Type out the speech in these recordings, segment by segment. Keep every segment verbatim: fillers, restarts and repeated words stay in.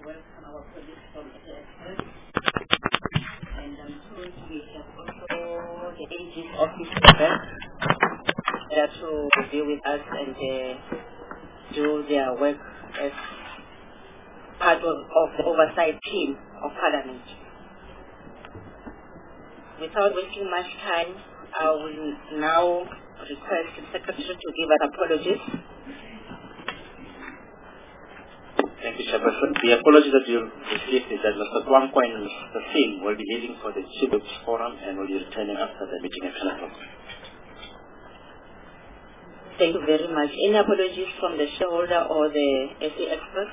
welcome our colleagues from the express. And I'm told we have also the A G's office there there to be with us and uh, do their work as part of, of the oversight team of Parliament. Without wasting much time, I will now request the Secretary to give us apologies. Thank you, Chairperson. The apology that you received is that Mister Kwankwa and Mister Singh will be leaving for the Chiefs Forum and will be returning after the meeting at ten o'clock. Thank you very much. Any apologies from the shareholder or the S A expert?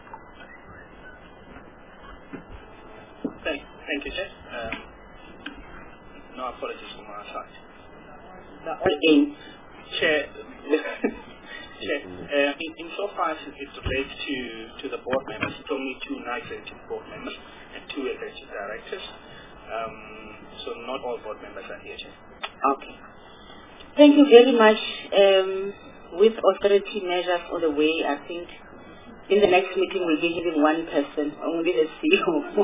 Thank, thank you, Chair. Um, no apologies from our side. The all in. Chair, Chair uh, in, in so far as it relates to, to the board members, it's only two non-executive board members and two executive directors. Um, so not all board members are here, Chair. Okay. Thank you very much. Um, with austerity measures on the way, I think in the next meeting we'll be giving one person, only the C E O.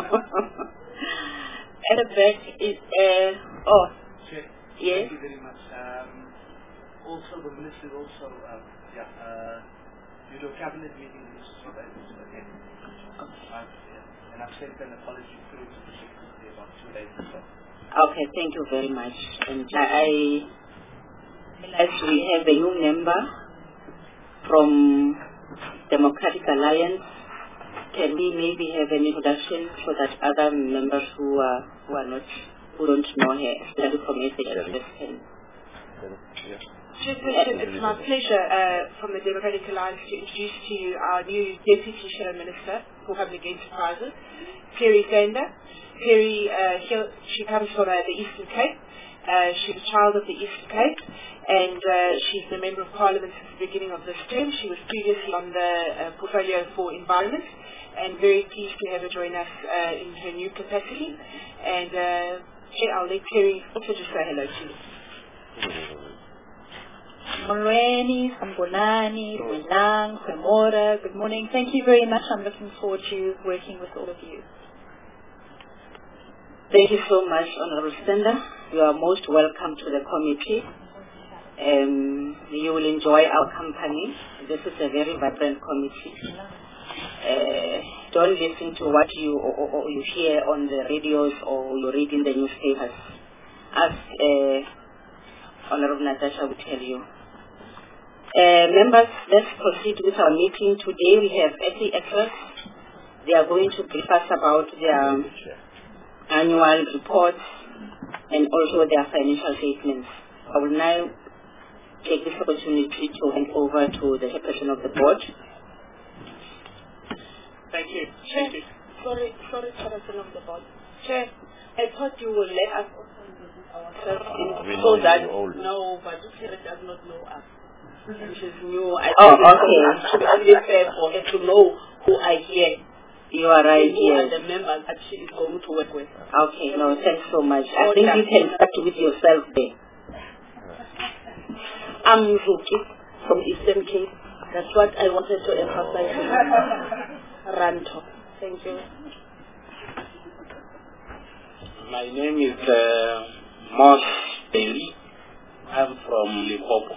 At the back is, uh, oh, Chair, yes. thank you very much. Um, also, the minister also, uh, yeah, uh, due to a cabinet meeting, the minister was able to attend. Uh, yeah. And I've sent an apology through to the secretary about two days ago. Okay, thank you very much. And I realize we have a new member from Democratic Alliance. Can we maybe have an introduction so that other members who are who are not who don't know her, especially from S A S, can? Chairperson, it's my pleasure uh, from the Democratic Alliance to introduce to you our new Deputy Shadow Minister for Public Enterprises, Perry Sander. Perry, uh, she comes from uh, the Eastern Cape. Uh, she's a child of the Eastern Cape, and uh, she's a Member of Parliament since the beginning of this term. She was previously on the uh, portfolio for environment, and very pleased to have her join us uh, in her new capacity. And uh, I'll let Perry also just say hello to you. Monreni, Sambonani, Wilang, Samora, good morning. Thank you very much. I'm looking forward to working with all of you. Thank you so much, Honorable Sander. You are most welcome to the committee. Um, you will enjoy our company. This is a very vibrant committee. Uh, don't listen to what you or, or, or you hear on the radios or you read in the newspapers. As uh, Honorable Natasha will tell you. Uh, members, let's proceed with our meeting. Today we have S A experts. They are going to brief us about their annual reports and also their financial statements. I will now take this opportunity to hand over to the chairperson of the board. Thank you. Chair, Thank you. sorry, sorry, chairperson of the board. Chair, I thought you would let us also introduce ourselves in, so that no, but this chair does not know us. Which is new. I Oh, think okay. it should be only fair for her to know who I hear. You are right, Who yes. are the members that she is going to work with. Okay, no, thanks so much. I think you can start with yourself there. I'm Zuki from Eastern Cape. That's what I wanted to emphasize. Ranto. Thank you. My name is uh, Moss Bailey. I'm from Limpopo.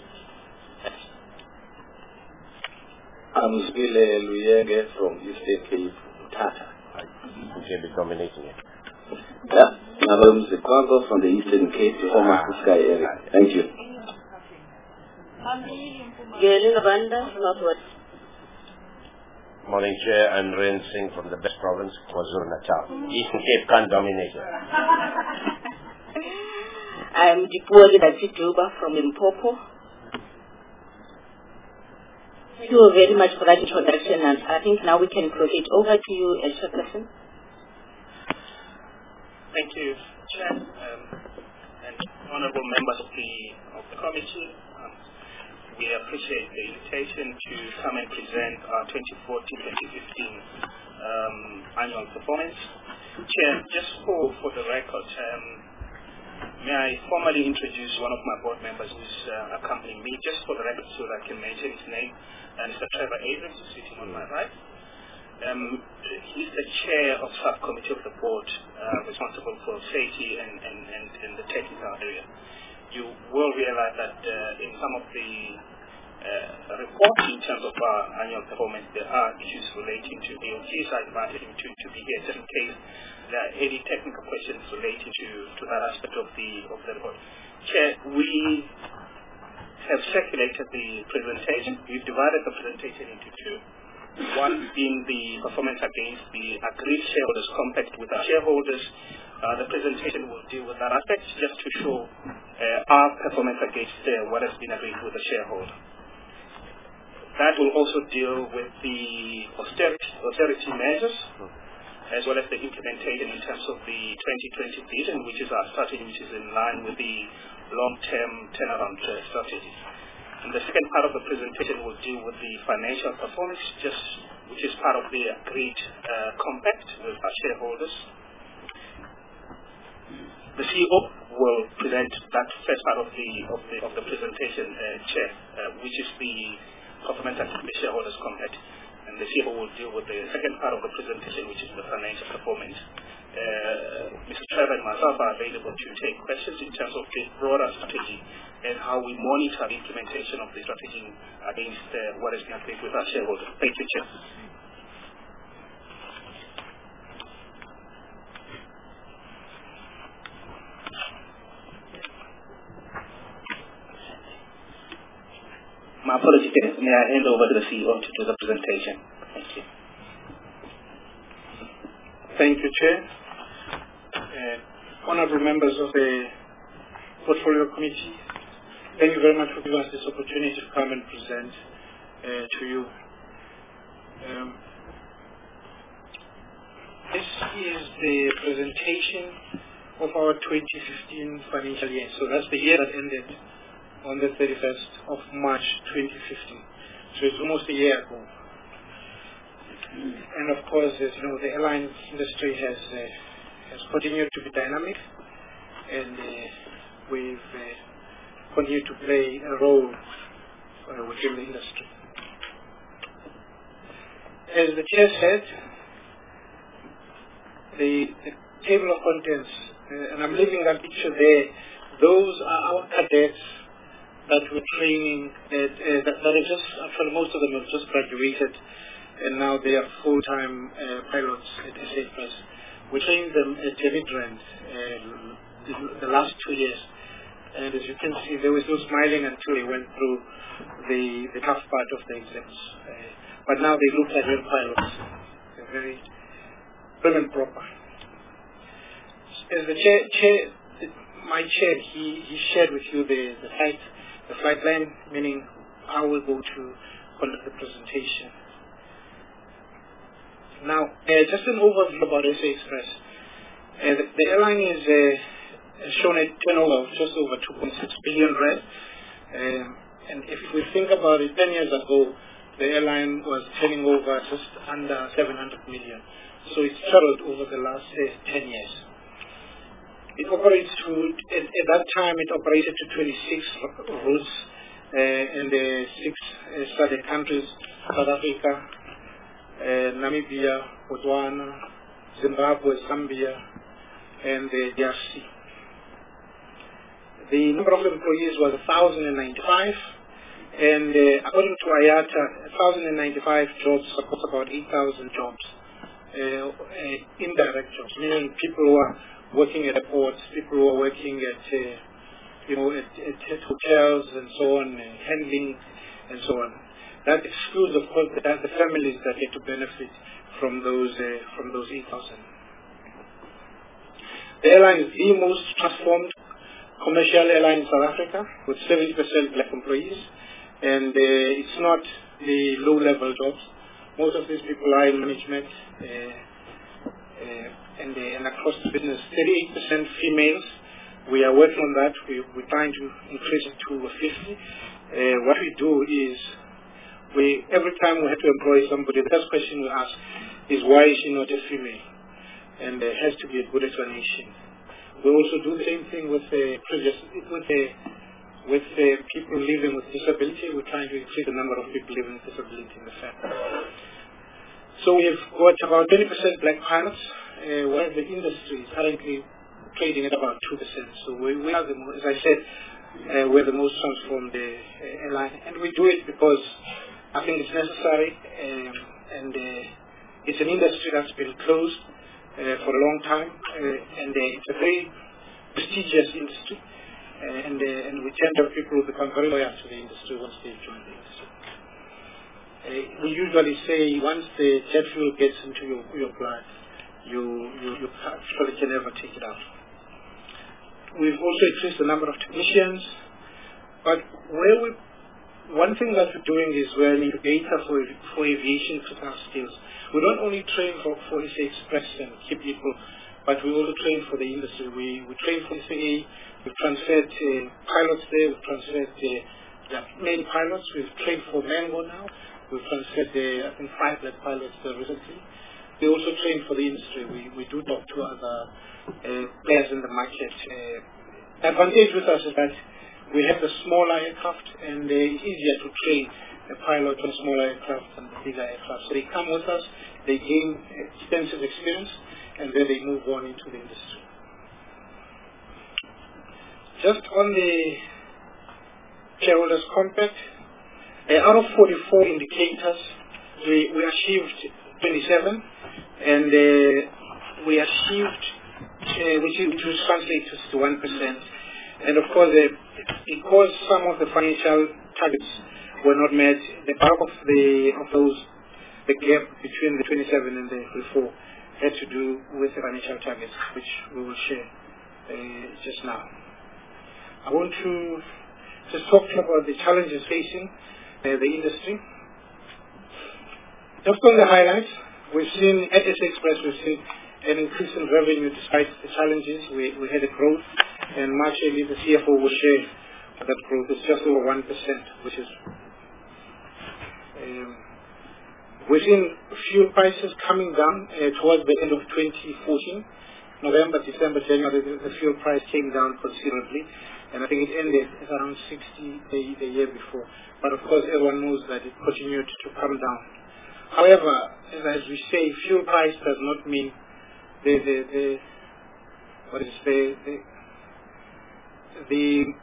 I'm Zwile Luyenge from Eastern Cape, Tata. You can be dominating it. Yeah, my name is Kwango from the Eastern Cape, former Sky area. Thank you. Gelin Randa, Northwest. Morning, Chair. I'm Ren Singh from the Best Province, KwaZulu-Natal. Eastern Cape can't dominate it. I'm Dipoli Datituba from Limpopo. Thank you very much for that introduction, and I think now we can proceed. Over to you, uh, Chairperson. Thank you, Chair, um, and honourable members of the of the committee. Um, we appreciate the invitation to come and present our twenty fourteen twenty fifteen um, annual performance. Chair, just for, for the record, um, may I formally introduce one of my board members who is uh, accompanying me, just for the record so that I can mention his name, and Mister Trevor Abrams, who's sitting on my right. Uh, Um, he's the chair of subcommittee of the board uh, responsible for safety and, and, and, and the technical area. You will realize that uh, in some of the uh, reports in terms of our annual performance, there are issues relating to D O T, so I invited him to, to be here just in case there are any technical questions relating to, to that aspect of the, of the report. Chair, we have circulated the presentation. We've divided the presentation into two. One being the performance against the agreed shareholders compact with our shareholders. Uh, the presentation will deal with that aspect just to show uh, our performance against uh, what has been agreed with the shareholder. That will also deal with the austerity, austerity measures as well as the implementation in terms of the twenty twenty vision, which is our strategy, which is in line with the long-term turnaround uh, strategy. And the second part of the presentation will deal with the financial performance, just which is part of the agreed uh, compact with our shareholders. The C E O will present that first part of the of the, of the presentation, uh, Chair, uh, which is the performance against the shareholders compact, and the C E O will deal with the second part of the presentation, which is the financial performance. Uh, Mister Trevor and myself are available to take questions in terms of the broader strategy and how we monitor the implementation of the strategy against uh, what has been agreed with our shareholders. Thank you, Chair. My apologies, may I hand over to the C E O to do the presentation? Thank you. Thank you, Chair. Uh, honorable members of the Portfolio Committee, thank you very much for giving us this opportunity to come and present uh, to you. Um, this is the presentation of our twenty fifteen financial year. So that's the year that ended on the thirty-first of March twenty fifteen. So it's almost a year ago. And of course, as you know, the airline industry has uh, has continued to be dynamic, and uh, we've uh, continued to play a role uh, within the industry. As the chair said, the, the table of contents, uh, and I'm leaving that picture there, those are our cadets that were training, at, uh, that, that are just, actually most of them have just graduated, and now they are full-time uh, pilots at S A Press. We trained them at Midrand uh, the, the last two years, and as you can see, they were still smiling until they went through the, the tough part of the exams. Uh, but now they look like real pilots. They're very prim and proper. As the chair, chair my chair, he, he shared with you the, the flight, the flight plan, meaning how we'll go to conduct the presentation. Now, uh, just an overview about S A Express. Uh, the, the airline is uh, shown a turnover of just over two point six billion rand. Uh, and if we think about it, ten years ago, the airline was turning over just under seven hundred million. So it's tripled over the last uh, ten years. It operates to, at, at that time, it operated to twenty-six routes uh, in the six uh, SADC countries: South Africa, Uh, Namibia, Botswana, Zimbabwe, Zambia, and the D R C. The number of employees was one thousand ninety-five, and uh, according to I A T A, one thousand ninety-five jobs support about eight thousand jobs, uh, uh, indirect jobs, meaning people who are working at airports, people who are working at, uh, you know, at, at, at hotels and so on, and handling and so on. That excludes, of course, the, the families that get to benefit from those uh, from those eight thousand. The airline is the most transformed commercial airline in South Africa, with seventy percent black employees, and uh, it's not the low-level jobs. Most of these people are in management, uh, uh, and, uh, and across the business. thirty-eight percent females. We are working on that. We, we're trying to increase it to fifty. Uh, what we do is, We, every time we have to employ somebody, the first question we ask is, why is she not a female? And there has to be a good explanation. We also do the same thing with the previous, with the, with the people living with disability. We're trying to increase the number of people living with disability in the family. So we've got about twenty percent black pilots, uh, where the industry is currently trading at about two percent. So we, we are, the, as I said, uh, we're the most transformed uh, airline. And we do it because I think it's necessary, um, and uh, it's an industry that's been closed uh, for a long time, uh, and uh, it's a very prestigious industry. Uh, and, uh, and we tend to have people who become very loyal to the industry once they join the industry. Uh, we usually say once the jet fuel gets into your, your blood, you, you, you actually can never take it out. We've also increased the number of technicians, but where we, one thing that we're doing is we're an incubator for, for aviation critical skills. We don't only train for, for S A Express and keep people, but we also train for the industry. We, we train for S A A, we've transferred uh, pilots there, we've transferred uh, the main pilots, we've trained for Mango now. We've transferred, uh, I think, five black pilots uh, recently. We also train for the industry. We, we do talk to other uh, players in the market. Uh, the advantage with us is that we have the smaller aircraft, and uh, it's easier to train a pilot on smaller aircraft than bigger aircraft. So they come with us, they gain extensive experience, and then they move on into the industry. Just on the shareholders' compact, Uh, out of forty-four indicators, we, we achieved twenty-seven, and uh, we achieved, uh, which, which translates to one percent. And of course, uh, because some of the financial targets were not met, the bulk of the of those, the gap between the twenty-seven and the forty-four had to do with the financial targets, which we will share uh, just now. I want to just talk about the challenges facing Uh, the industry. Just on the highlights, we've seen at S A Express, we've seen an increase in revenue despite the challenges. We, we had a growth, and March eighth, the C F O will share that growth. It's just over one percent, which is. Um, we've seen fuel prices coming down uh, towards the end of twenty fourteen. November, December, January, the, the fuel price came down considerably, and I think it ended at around sixty the, the year before. But of course, everyone knows that it continued to come down. However, as, as we say, fuel price does not mean the the, the what is the the the,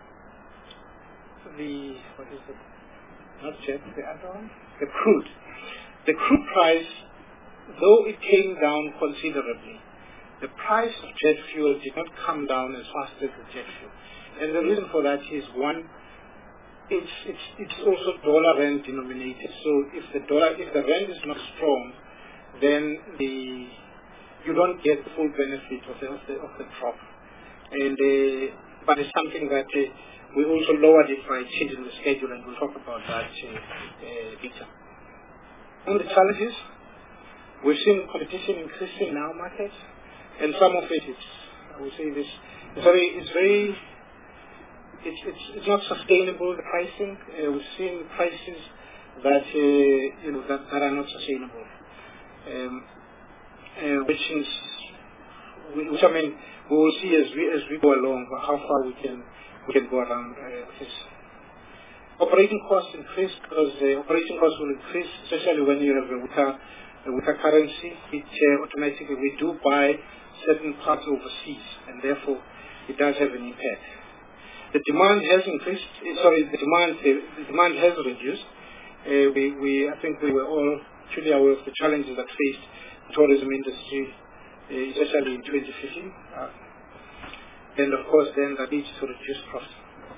the what is it? Not jet, the other one, the crude. The crude price, though it came down considerably, the price of jet fuel did not come down as fast as the jet fuel. And the reason for that is, one, it's, it's, it's also dollar rand denominated. So if the dollar, if the rand is not strong, then the, you don't get the full benefit of the, of the, of the drop. And, uh, but it's something that uh, we also lowered it by changing the schedule, and we'll talk about that uh, uh, later. On the challenges, we've seen competition increasing in our market. And some of it is, I would say this, it's very, it's very, it's, it's, it's not sustainable, the pricing. Uh, we've seen prices that, uh, you know, that, that are not sustainable. Um, uh, which is, which I mean, we will see as we, as we go along how far we can, we can go around uh, this. Operating costs increase because the operating costs will increase, especially when you have a weaker, a weaker currency. It uh, automatically, we do buy certain parts overseas, and therefore it does have an impact. The demand has increased. Sorry, the demand the, the demand has reduced. Uh, we, we, I think we were all truly aware of the challenges that faced the tourism industry, uh, especially in twenty fifteen. Uh, and of course, then that leads to reduced cost.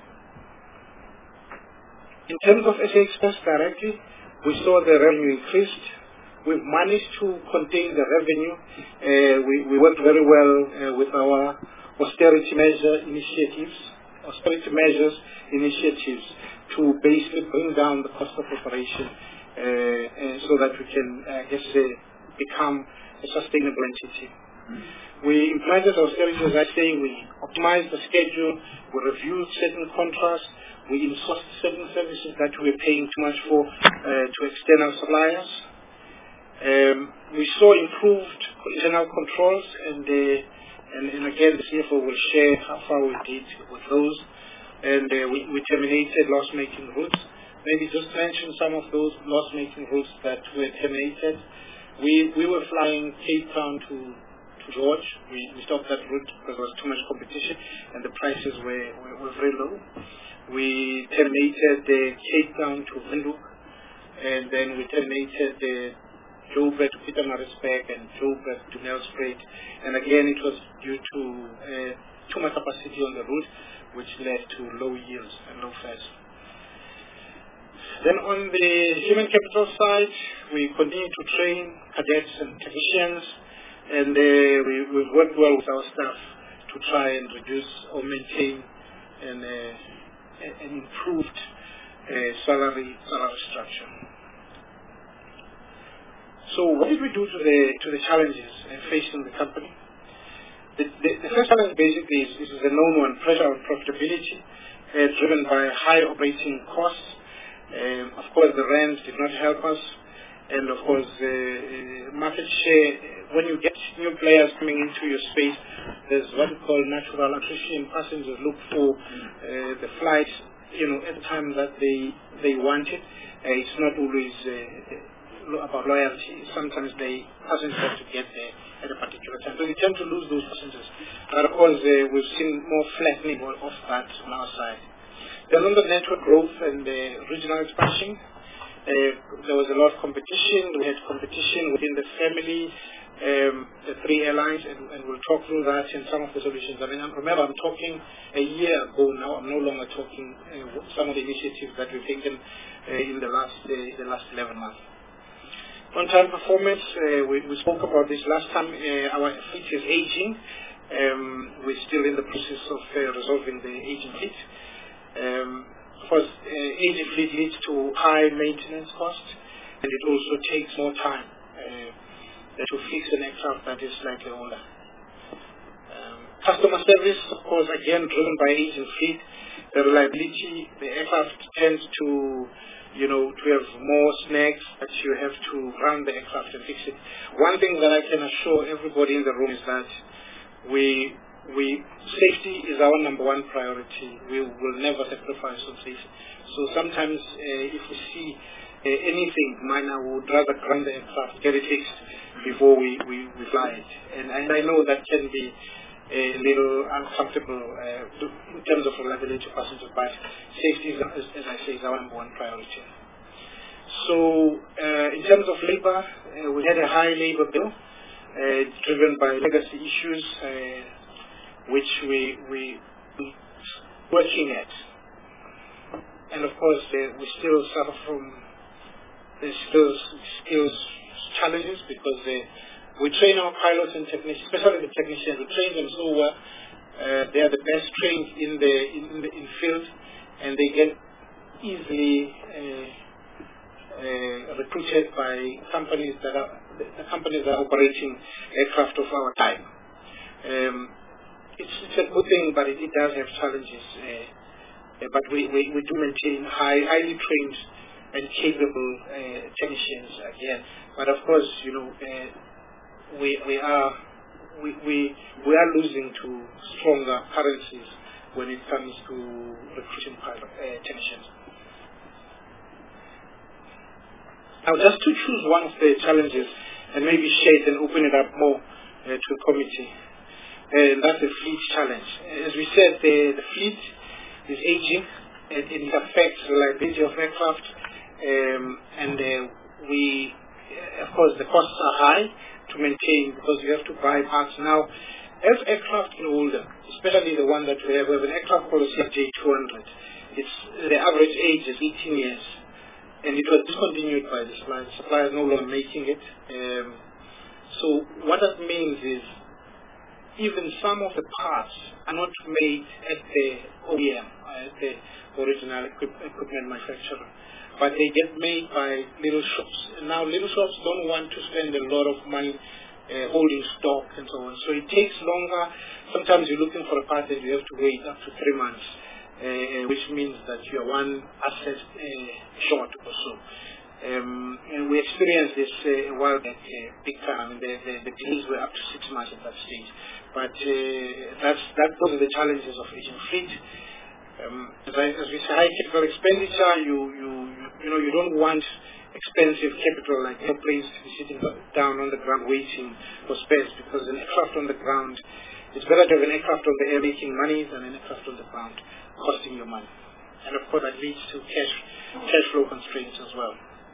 In terms of S A Express directly, we saw the revenue increased. We've managed to contain the revenue. Uh, we, we worked very well uh, with our austerity measure initiatives, austerity measures initiatives to basically bring down the cost of operation uh, uh, so that we can, I guess, uh, become a sustainable entity. We implemented austerity, as I say, we optimized the schedule, we reviewed certain contracts, we insourced certain services that we were paying too much for uh, to external suppliers. Um, we saw improved internal controls, and, uh, and and again the C F O will share how far we did with those. And uh, we, we terminated loss-making routes. Maybe just mention some of those loss-making routes that were terminated. we we were flying Cape Town to to George. We, we stopped that route because there was too much competition and the prices were, were, were very low. We terminated the Cape Town to Windhoek, and then we terminated the Joburg to Pietermaritzburg and Joburg to Nelspruit. And again, it was due to uh, too much capacity on the route, which led to low yields and low fares. Then on the human capital side, we continue to train cadets and technicians, and uh, we, we've worked well with our staff to try and reduce or maintain an, uh, an improved uh, salary, salary structure. So what did we do to the, to the challenges uh, facing the company? The, the, the first challenge basically is, is the known one, pressure on profitability, uh, driven by high operating costs. Um, of course, the rand did not help us, and of course, uh, market share. When you get new players coming into your space, there's what we call natural attrition. Passengers look for uh, the flight, you know, at the time that they they want it. Uh, it's not always uh, about loyalty. Sometimes they passengers have to get there at a particular time, so we tend to lose those passengers. But of course, uh, we've seen more flattening of that on our side. Then on the network growth and the regional expansion, uh, there was a lot of competition. We had competition within the family, um, the three airlines, and, and we'll talk through that and some of the solutions. I mean, remember, I'm talking a year ago now. I'm no longer talking uh, some of the initiatives that we've taken uh, in the last uh, the last eleven months. On-time performance, uh, we, we spoke about this last time. Uh, our fleet is aging. Um, we're still in the process of uh, resolving the aging fleet. Um, of course, uh, aging fleet leads to high maintenance costs, and it also takes more time uh, to fix an aircraft that is slightly older. Um, customer service, of course, again driven by aging fleet. The reliability, the aircraft tends to, you know, to have more snags that you have to run the aircraft and fix it. One thing that I can assure everybody in the room is that we We, safety is our number one priority. We will never sacrifice on safety. So sometimes uh, if we see uh, anything minor, we would rather ground the aircraft, get it fixed before we, we, we fly it. And, and I know that can be a little uncomfortable uh, in terms of reliability of passengers, but safety, is, as, as I say, is our number one priority. So uh, in terms of labor, uh, we had a high labor bill uh, driven by legacy issues, uh, which we we working at, and of course uh, we still suffer from the skills skills challenges because uh, we train our pilots and technicians, especially the technicians. We train them so well; uh, they are the best trained in the in the in field, and they get easily uh, uh, recruited by companies that are the companies that are operating aircraft of our type. Um, It's, it's a good thing, but it, it does have challenges. Uh, uh, but we, we, we do maintain high, highly trained and capable uh, technicians again. But of course, you know, uh, we we are we, we we are losing to stronger currencies when it comes to recruiting pilot uh, technicians. Now, just to choose one of the challenges and maybe share it and open it up more uh, to the committee. And that's the fleet challenge. As we said, the, the fleet is aging, and it affects the reliability of aircraft, um, and uh, we, of course, the costs are high to maintain because you have to buy parts now. As aircraft get older, especially the one that we have, we have an aircraft called a C F J two hundred. It's the average age is eighteen years, and it was discontinued by the supplier. The supplier is no longer making it. Um, so what that means is, even some of the parts are not made at the O E M, at the original equip, equipment manufacturer, but they get made by little shops. And now little shops don't want to spend a lot of money uh, holding stock and so on. So it takes longer. Sometimes you're looking for a part and you have to wait up to three months, uh, which means that you're one asset uh, short or so. Um, and we experienced this uh, a while back, uh, big time. The, the, the delays were up to six months at that stage. But uh, that's that those are the challenges of aging fleet. Um, as, I, as we say, high capital expenditure. You you you know you don't want expensive capital like airplanes to be sitting down on the ground waiting for spares, because an aircraft on the ground, it's better to have an aircraft on the air making money than an aircraft on the ground costing you money. And of course that leads to cash, cash flow constraints as well.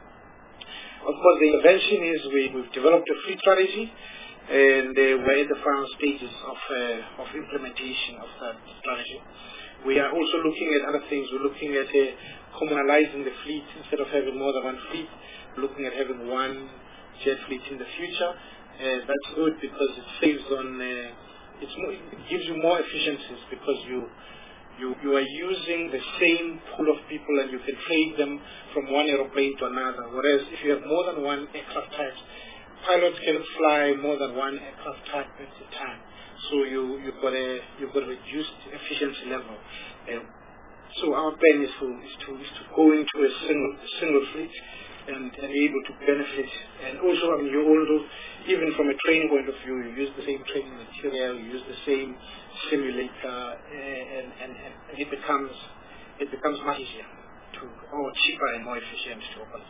Of course the intervention is we, we've developed a fleet strategy, and uh, we're in the final stages of, uh, of implementation of that strategy. We are also looking at other things. We're looking at uh, communalizing the fleet instead of having more than one fleet. We're looking at having one jet fleet in the future. Uh, that's good because it saves on, uh, it's more, it gives you more efficiencies because you, you, you are using the same pool of people and you can trade them from one aeroplane to another. Whereas if you have more than one aircraft type, pilots can fly more than one aircraft type at a time. So you, you've got a you've got a reduced efficiency level. Um, so our plan is to is to is to go into a single a single fleet and, and be able to benefit. And also, I mean, you also, even from a training point of view, you use the same training material, you use the same simulator, and and, and it becomes it becomes much easier to or cheaper and more efficient to operate.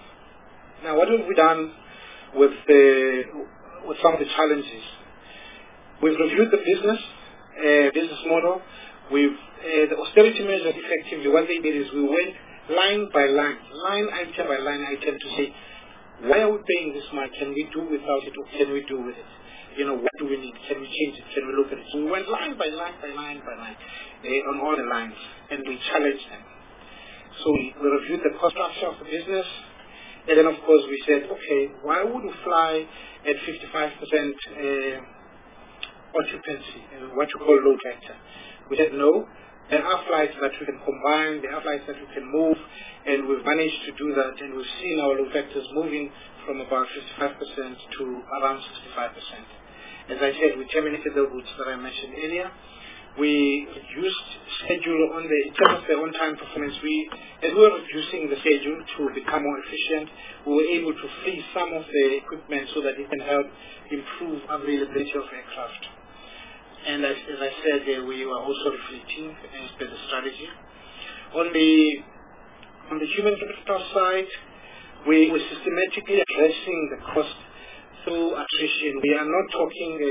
Now, what have we done with the with some of the challenges? We've reviewed the business, uh, business model. We've, uh, the austerity measures effectively, what they did is we went line by line, line item by line item to say, why are we paying this much? Can we do without it or can we do with it? You know, what do we need? Can we change it? Can we look at it? So we went line by line by line by line uh, on all the lines, and we challenged them. So we, we reviewed the cost structure of the business, and then of course we said, okay, why would we fly at fifty-five percent uh, occupancy, uh, what you call load factor? We said no. There are flights that we can combine, there are flights that we can move, and we've managed to do that, and we've seen our load factors moving from about fifty-five percent to around sixty-five percent. As I said, we terminated the routes that I mentioned earlier. We reduced schedule on the, in terms of the on-time performance, we, as we were reducing the schedule to become more efficient, we were able to free some of the equipment so that it can help improve availability of aircraft. And as, as I said, uh, we were also reflecting as per the strategy. On the on the human capital side, we were systematically addressing the cost through attrition. We are not talking uh,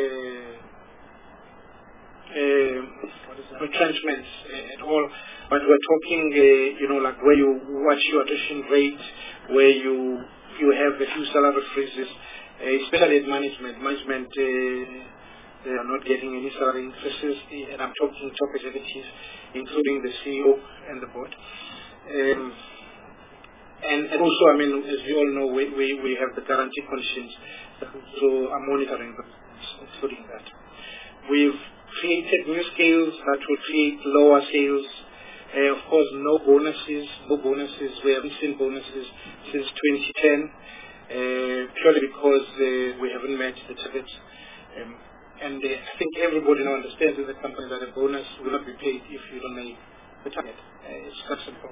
uh, retrenchments uh, at all, but we're talking, uh, you know, like where you watch your attrition rate, where you you have a few salary freezes, uh, especially at management. Management. Uh, They are not getting any salary increases, and I'm talking top executives, including the C E O and the board. Um, and, and also, I mean, as you all know, we, we, we have the guarantee conditions that also are monitoring, including that. We've created new scales that will create lower sales. Uh, of course, no bonuses, no bonuses. We haven't seen bonuses since twenty ten, uh, purely because uh, we haven't met the targets. Um, And uh, I think everybody now understands in the company that a bonus will not be paid if you don't make the target. Uh, it's that simple.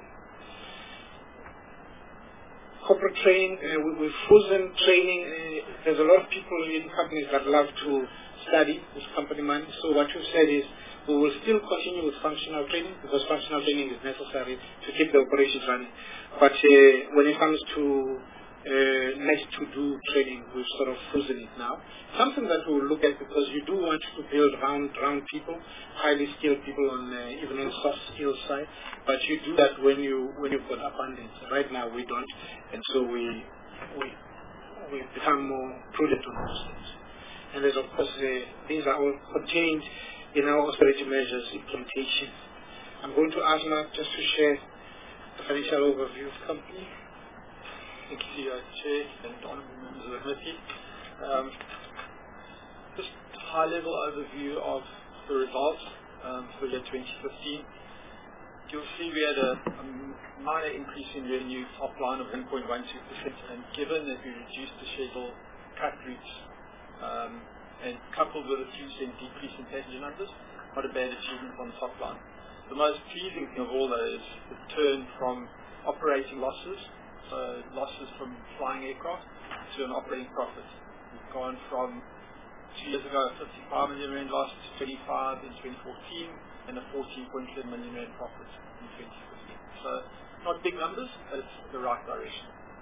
Corporate training, uh, we, we've frozen training. Uh, there's a lot of people in companies that love to study with company money. So what we've said is we will still continue with functional training because functional training is necessary to keep the operations running. But uh, when it comes to Uh, next to do training, we've sort of frozen it now. Something that we'll look at because you do want to build round round people, highly skilled people on uh, even on soft skills side, but you do that when you when you've got abundance. Right now we don't, and so we we we become more prudent on those things. And there's of course uh, these are all contained in our austerity measures implementation. I'm going to ask Mark just to share the financial overview of the company. Thank you, uh, Chair and honourable members of the committee. Um, just a high-level overview of the results um, for year twenty fifteen. You'll see we had a, a minor increase in revenue top line of one point one two percent, and given that we reduced the schedule cut routes um, and coupled with a few cent decrease in passenger numbers, not a bad achievement on the top line. The most pleasing thing of all though is the turn from operating losses, so losses from flying aircraft, to an operating profit. We've gone from two years ago a fifty-five million rand loss to twenty-five in twenty fourteen and a fourteen point seven million rand profit in twenty fifteen. So not big numbers, but it's the right direction.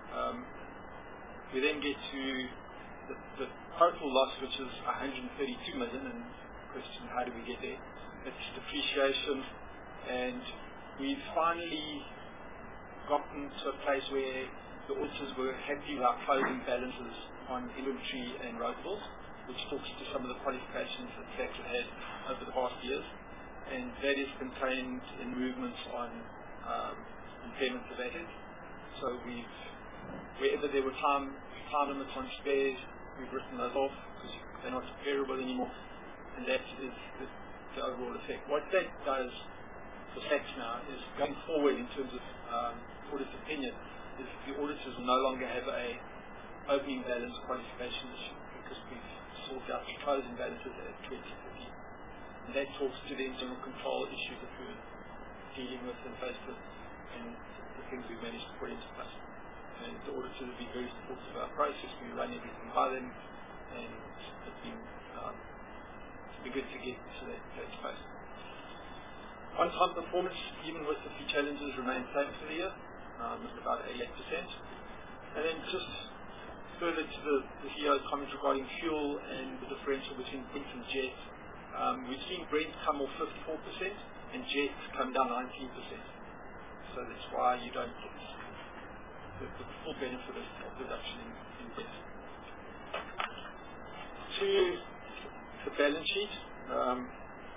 Um, we then get to the, the total loss, which is one hundred thirty-two million, and the question, how do we get there? It's depreciation, and we've finally gotten to a place where the auditors were happy with our closing balances on inventory and rotables, which talks to some of the qualifications that S A C had over the past years, and that is contained in movements on um, impairment of assets. So we've, wherever there were time, time limits on spares, we've written those off because they're not repairable anymore, and that is the, the overall effect. What that does for S A C now is, going forward in terms of um, audit opinion, is the auditors no longer have a opening balance qualification issue because we've sorted out the closing balances at twenty fifteen. And that talks to the internal control issue that we're dealing with and faced with, and the things we've managed to put into place. And the auditors have been very supportive of our process. We run everything by them, and it's been, um, it's been good to get to that, that space. On-time performance, even with a few challenges, remains same for the year, um, at about eighty-eight percent. And then just further to the, the C E O's comments regarding fuel and the differential between Brent and jet, um, we've seen Brent come off fifty-four percent and jet come down nineteen percent. So that's why you don't get the, the full benefit of, of reduction in, in debt. To the balance sheet, um,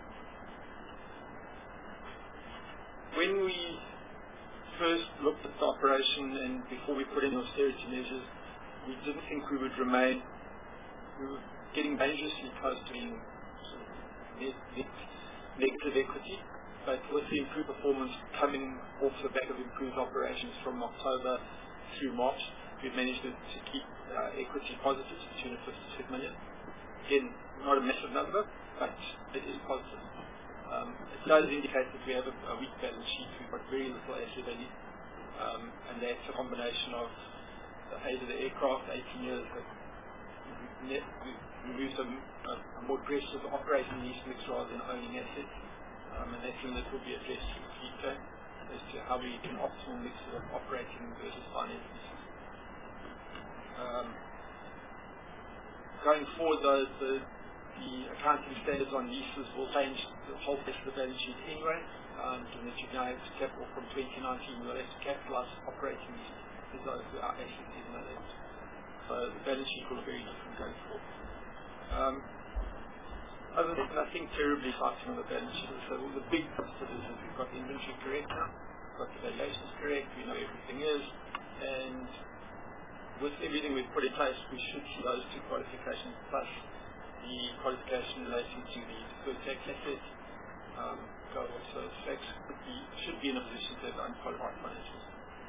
when we first looked at the operation and before we put in austerity measures, we didn't think we would remain. We were getting dangerously close to being sort of net, net, negative equity, but with the improved performance coming off the back of improved operations from October through March, we've managed to, to keep uh, equity positive to the tune of fifty-six million. Again, not a massive number, but it is positive. Um, it does indicate that we have a, a weak balance sheet. We've got very little asset value, um, and that's a combination of the age of the aircraft, eighteen years, that we've, we've moved a, a, a more aggressive operating lease mix rather than owning assets, um, and that's something that will be addressed in the future as to how we can optimal mix of operating versus finance leases. Um, going forward, though, the The accounting standards on leases will change the whole face of the balance sheet anyway, um, given that you now have to capital from twenty nineteen, we'll have to capitalize operating leases as though our assets is no less. So the balance sheet will be very different going forward. Um, other than nothing terribly exciting on the balance sheet. So all the big considers is we've got the inventory correct now, we've got the valuations correct, we know everything is, and with everything we've put in place, we should see those two qualifications plus the qualification relating to the deferred tax asset um, go also. S A C should be, should be in a position to have unqualified financials.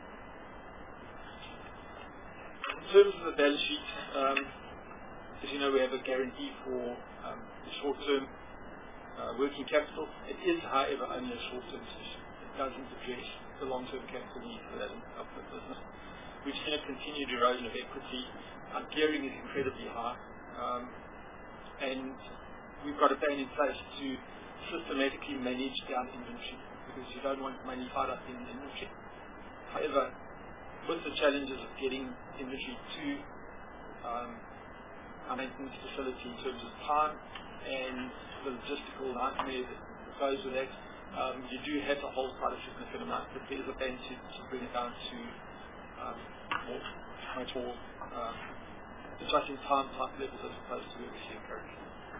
In terms of the balance sheet, um, as you know, we have a guarantee for um, the short-term uh, working capital. It is, however, only a short-term solution. It doesn't address the long-term capital need for that of the business. We've seen a continued erosion of equity. Our gearing is incredibly high. Um, And we've got a plan in place to systematically manage down inventory because you don't want money tied up in inventory. However, with the challenges of getting inventory to um, our maintenance facility in terms of time and the logistical nightmare that goes with that, um, you do have to hold quite a significant amount, but there's a plan to, to bring it down to um, more, much more um, just in time type levels as opposed to where we see it currently.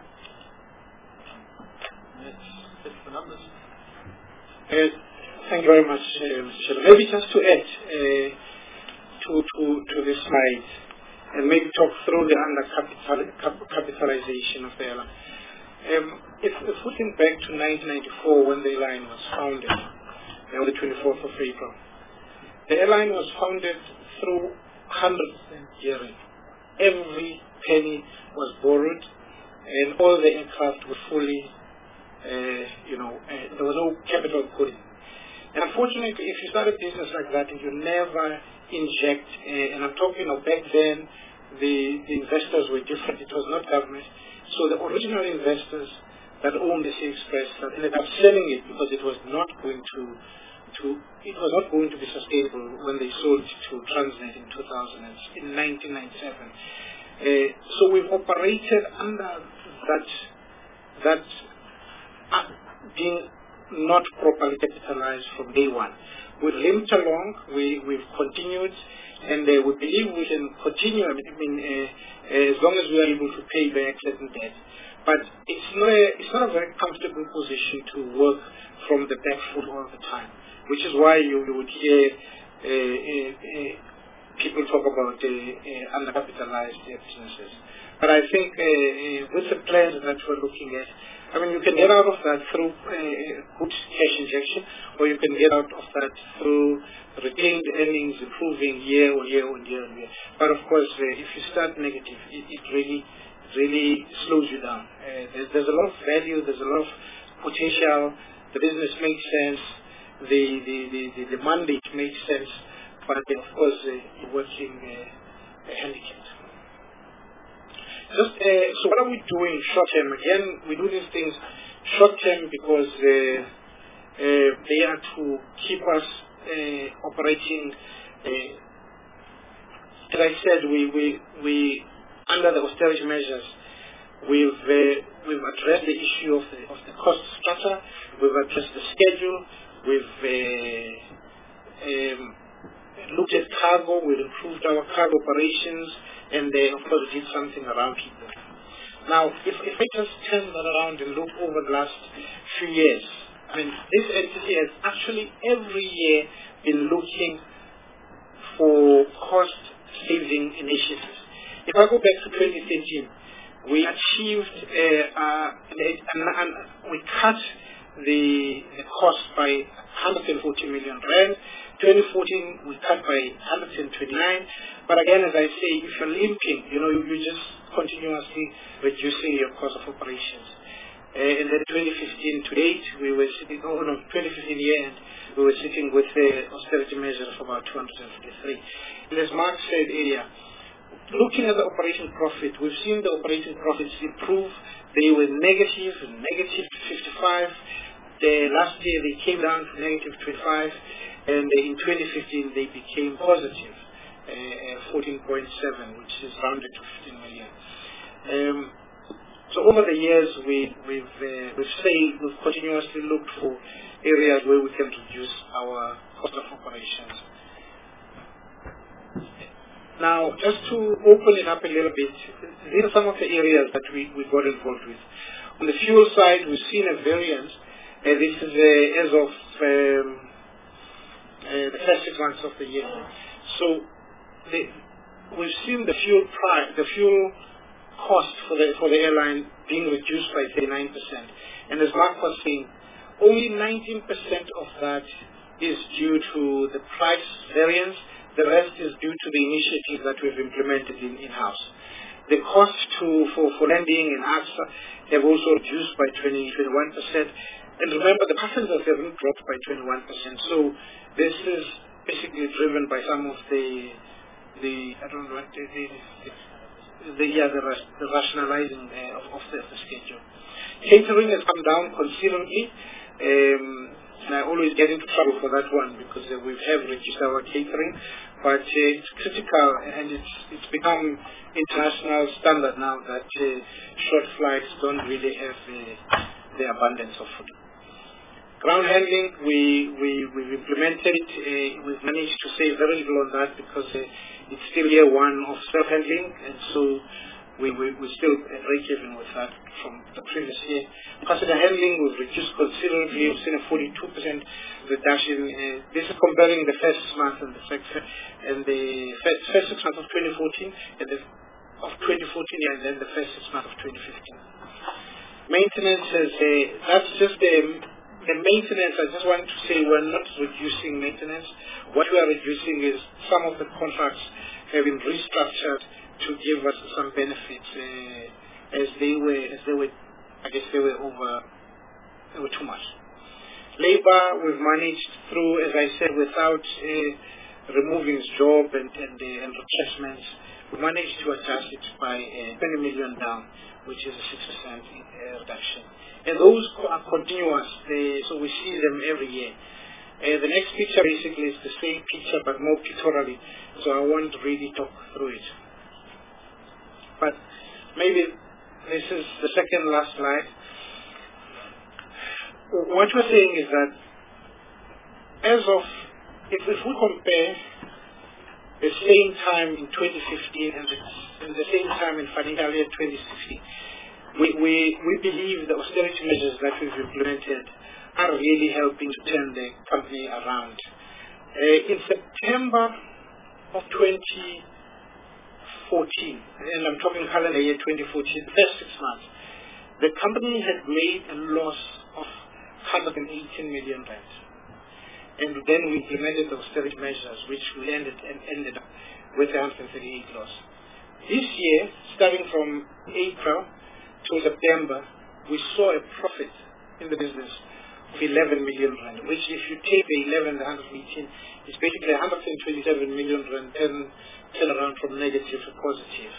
And that's, that's the numbers. Uh, thank you very much, uh, Mister Chairman. Maybe just to add uh, to, to, to this slide and maybe talk through the undercapitalization of the airline. Um, if, if we think back to nineteen ninety-four when the airline was founded, on the twenty-fourth of April, the airline was founded through one hundred percent gearing. Every penny was borrowed, and all the aircraft were fully, uh, you know, uh, there was no capital put in. And unfortunately, if you start a business like that and you never inject, uh, and I'm talking of back then, the, the investors were different. It was not government. So the original investors that owned the Sea Express that ended up selling it because it was not going to to, it was not going to be sustainable when they sold to Transnet in two thousand, in nineteen ninety-seven. Uh, so we've operated under that, that uh, being not properly capitalized from day one. We've limped along, we, we've continued, and uh, we believe we can continue, I mean, uh, as long as we are able to pay back certain debt. But it's not a, it's not a very comfortable position to work from the back foot all the time, which is why you, you would hear uh, uh, uh, people talk about uh, uh, undercapitalized businesses. But I think uh, uh, with the plans that we're looking at, I mean, you can get out of that through uh, good cash injection, or you can get out of that through retained earnings improving year on year on year on year. But of course, uh, if you start negative, it, it really, really slows you down. Uh, there's, there's a lot of value, there's a lot of potential, the business makes sense, the, the, the, the, the mandate makes sense, but uh, of course, uh, you're working uh, handicapped. Just, uh, so what are we doing short term? Again, we do these things short term because uh, uh, they are to keep us uh, operating. Uh, as I said, we, we, we under the austerity measures, we've uh, we've addressed the issue of the, of the cost structure. We've addressed the schedule. We've uh, um, looked at cargo. We've improved our cargo operations. And they, of course, did something around people. Now, if, if we just turn that around and look over the last few years, I mean, this entity has actually every year been looking for cost-saving initiatives. If I go back to twenty thirteen, we achieved, uh, uh, and, and we cut the, the cost by one hundred forty million rand. twenty fourteen, we cut by one hundred twenty-nine. But again, as I say, if you're limping, you know, you're just continuously reducing your cost of operations. Uh, and then twenty fifteen to date, we were sitting, oh no, twenty fifteen year end, we were sitting with the austerity measure of about two hundred fifty-three. And as Mark said earlier, looking at the operating profit, we've seen the operating profits improve. They were negative, negative fifty-five. The last year they came down to negative twenty-five. And in twenty fifteen, they became positive, uh, fourteen point seven, which is rounded to fifteen million. Um, so over the years, we, we've uh, we've stayed, we've continuously looked for areas where we can reduce our cost of operations. Now, just to open it up a little bit, these are some of the areas that we, we got involved with. On the fuel side, we've seen a variance. Uh, this is uh, as of um, Uh, the first six months of the year. So the, we've seen the fuel price, the fuel cost for the for the airline being reduced by thirty-nine percent. And as Mark was saying, only nineteen percent of that is due to the price variance. The rest is due to the initiatives that we've implemented in in-house. The cost to for, for landing and A X A have also reduced by twenty, twenty-one percent. And remember, the passengers haven't dropped by twenty-one percent. So this is basically driven by some of the, the I don't know what, the, the, the, yeah, the, the rationalizing uh, of, of the, the schedule. Catering has come down considerably. Um, and I always get into trouble for that one because uh, we have reduced our catering. But uh, it's critical and it's, it's become international standard now that uh, short flights don't really have uh, the abundance of food. Ground handling, we, we, we've implemented it. Uh, we've managed to save very little on that because uh, it's still year one of self-handling, and so we, we, we still break even with that from the previous year. Passenger handling, we've reduced considerably. We've seen a forty-two percent reduction. Uh, this is comparing the first six months and the, and the first, first six months of twenty fourteen and the, of twenty fourteen and then the first six months of twenty fifteen. Maintenance is, uh, that's just the, the maintenance. I just want to say we're not reducing maintenance. What we are reducing is some of the contracts have been restructured to give us some benefits uh, as they were, as they were, I guess they were over, they were too much. Labor, we've managed through, as I said, without uh, removing job and, and, uh, and retrenchments, we managed to adjust it by uh, twenty million down, which is a six percent uh, reduction. And those are continuous, they, so we see them every year. Uh, the next picture basically is the same picture but more pictorially, so I won't really talk through it. But maybe this is the second last slide. What we're saying is that as of, if, if we compare the same time in twenty fifteen and the, and the same time in financial year twenty sixteen, we, we, we believe the austerity measures that we've implemented are really helping to turn the company around. Uh, in September of twenty fourteen, and I'm talking calendar year twenty fourteen, the first six months, the company had made a loss of one hundred eighteen million rand. And then we implemented the austerity measures, which we ended and ended up with one hundred thirty-eight loss. This year, starting from April to September, we saw a profit in the business of eleven million rand, which if you take the eleven, the one hundred eighteen, is basically one hundred twenty-seven million rand turn, turn around from negative to positive.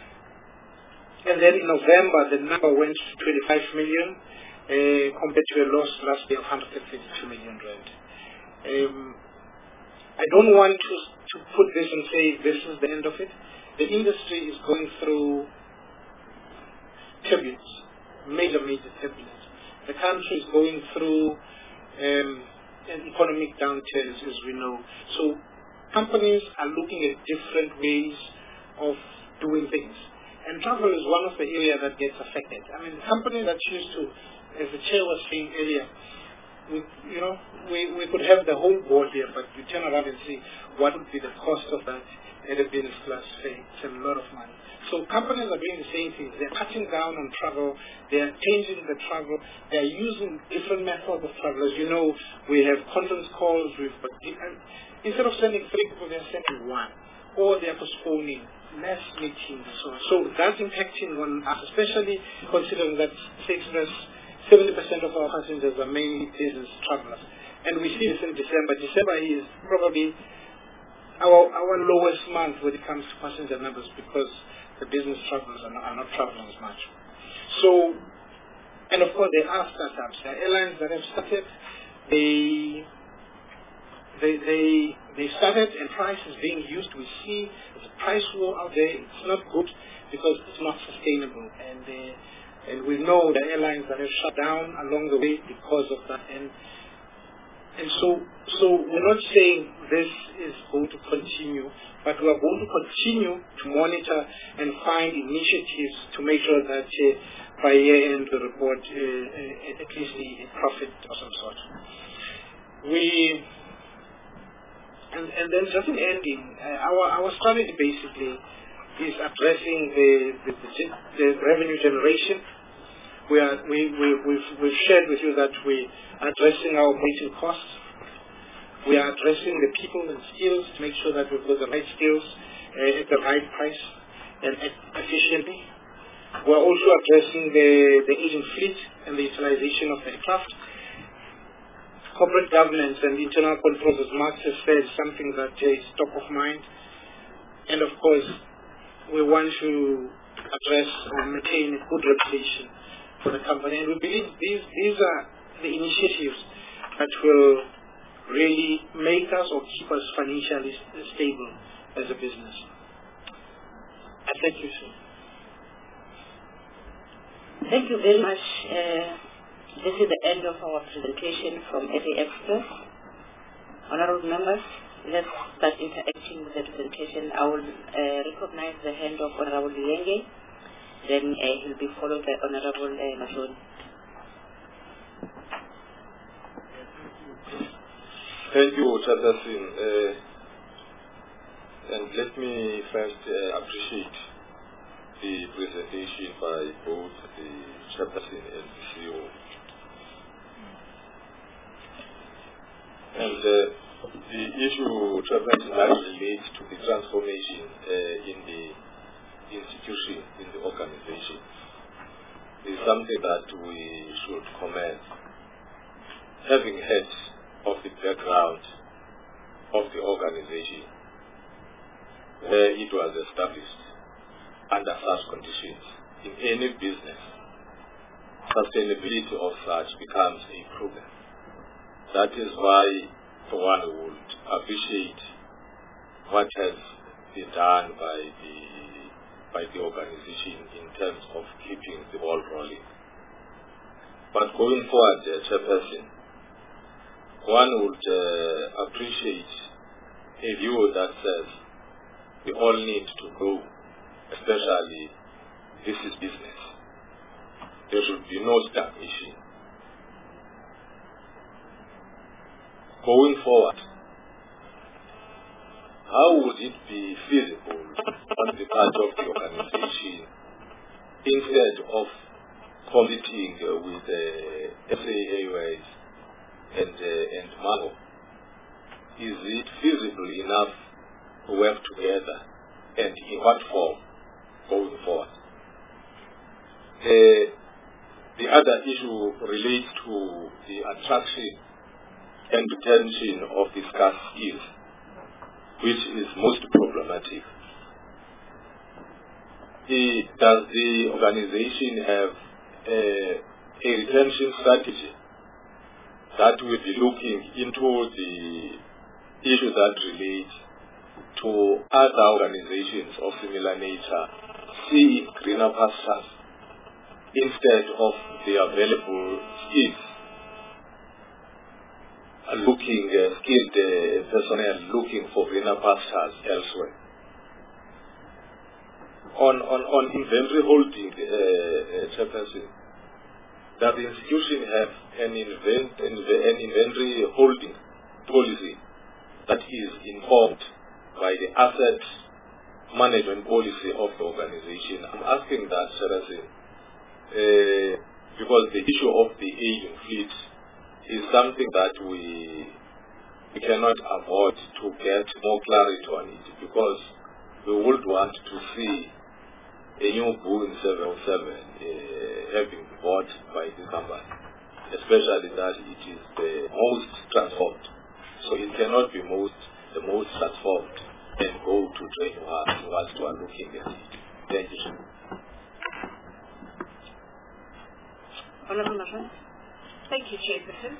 And then in November, the number went to twenty-five million, uh, compared to a loss last year of one hundred fifty-two million rand. Um, I don't want to, to put this and say this is the end of it. The industry is going through turbulence, major, major turbulence. The country is going through um, an economic downturn, as we know. So companies are looking at different ways of doing things. And travel is one of the areas that gets affected. I mean, companies that used to, as the chair was saying earlier, we, you know, we, we could have the whole board here, but you turn around and see what would be the cost of that at a business class fare. It's a lot of money. So companies are doing the same thing. They're cutting down on travel. They're changing the travel. They're using different methods of travel. As you know, we have conference calls. We've got, instead of sending three people, they're sending one. Or they're postponing mass meetings and so on. So that's impacting on us, especially considering that seventy percent of our passengers are mainly business travelers. And we see this in December. December is probably our, our lowest month when it comes to passenger numbers because the business travelers are not, are not traveling as much. So, and of course there are startups. There are airlines that have started. They, they, they, they started and price is being used. We see there's a price war out there. It's not good because it's not sustainable. And, uh, and we know the airlines that have shut down along the way because of that. And And so, so we're not saying this is going to continue, but we are going to continue to monitor and find initiatives to make sure that uh, by year end we report uh, uh, at least a, a profit of some sort. We, and, and then just in ending, uh, our, our strategy basically is addressing the, the, the, the revenue generation. We are, we, we, we've, we've shared with you that we are addressing our operating costs. We are addressing the people and skills to make sure that we've got the right skills uh, at the right price and efficiently. We are also addressing the, the aging fleet and the utilization of the aircraft. Corporate governance and internal controls, as Mark has said, something that is top of mind. And of course, we want to address or maintain a good reputation for the company. And we believe these, these are the initiatives that will really make us or keep us financially stable as a business. I thank you, sir. Thank you very much. Uh, this is the end of our presentation from A V Express. Honorable members, let's start interacting with the presentation. I will uh, recognize the hand of Honorable Yenge. Then uh, he'll be followed by Honorable uh, Mahloni. Thank you, Chairperson. Uh, and let me first uh, appreciate the presentation by both the Chairperson and the C E O. And uh, the issue, Chairperson, that relates to the transformation uh, in the institution, in the organization, is something that we should commend. Having heard of the background of the organization, where it was established under such conditions, in any business, sustainability of such becomes a problem. That is why one would appreciate what has been done by the by the organization in terms of keeping the ball rolling. But going forward, uh, Chairperson, one would uh, appreciate a view that says we all need to grow, especially this is business. There should be no stagnation. Going forward, how would it be feasible on the part of the organization, instead of competing uh, with uh, S A Airways and, uh, and Mango, is it feasible enough to work together, and in what form going forward? Uh, the other issue relates to the attraction and retention of the scarce skills, which is most problematic. The, does the organization have a, a retention strategy that will be looking into the issues that relate to other organizations of similar nature, seeing greener pastures instead of the available skills, looking uh, skilled uh, personnel looking for greener pastures elsewhere? On on on inventory holding, uh, uh, Chairperson, does the institution have an invent an inventory holding policy that is informed by the asset management policy of the organization? I'm asking that, Chairperson, uh, because the issue of the aging fleet is something that we we cannot afford to get more clarity on it, because we would want to see a new Boeing seven oh seven uh, having been bought by the company, especially that it is the most transformed. So it cannot be most the most transformed and go to train whilst we are looking at it. Thank you. Honourable Member. Thank you, Chairperson.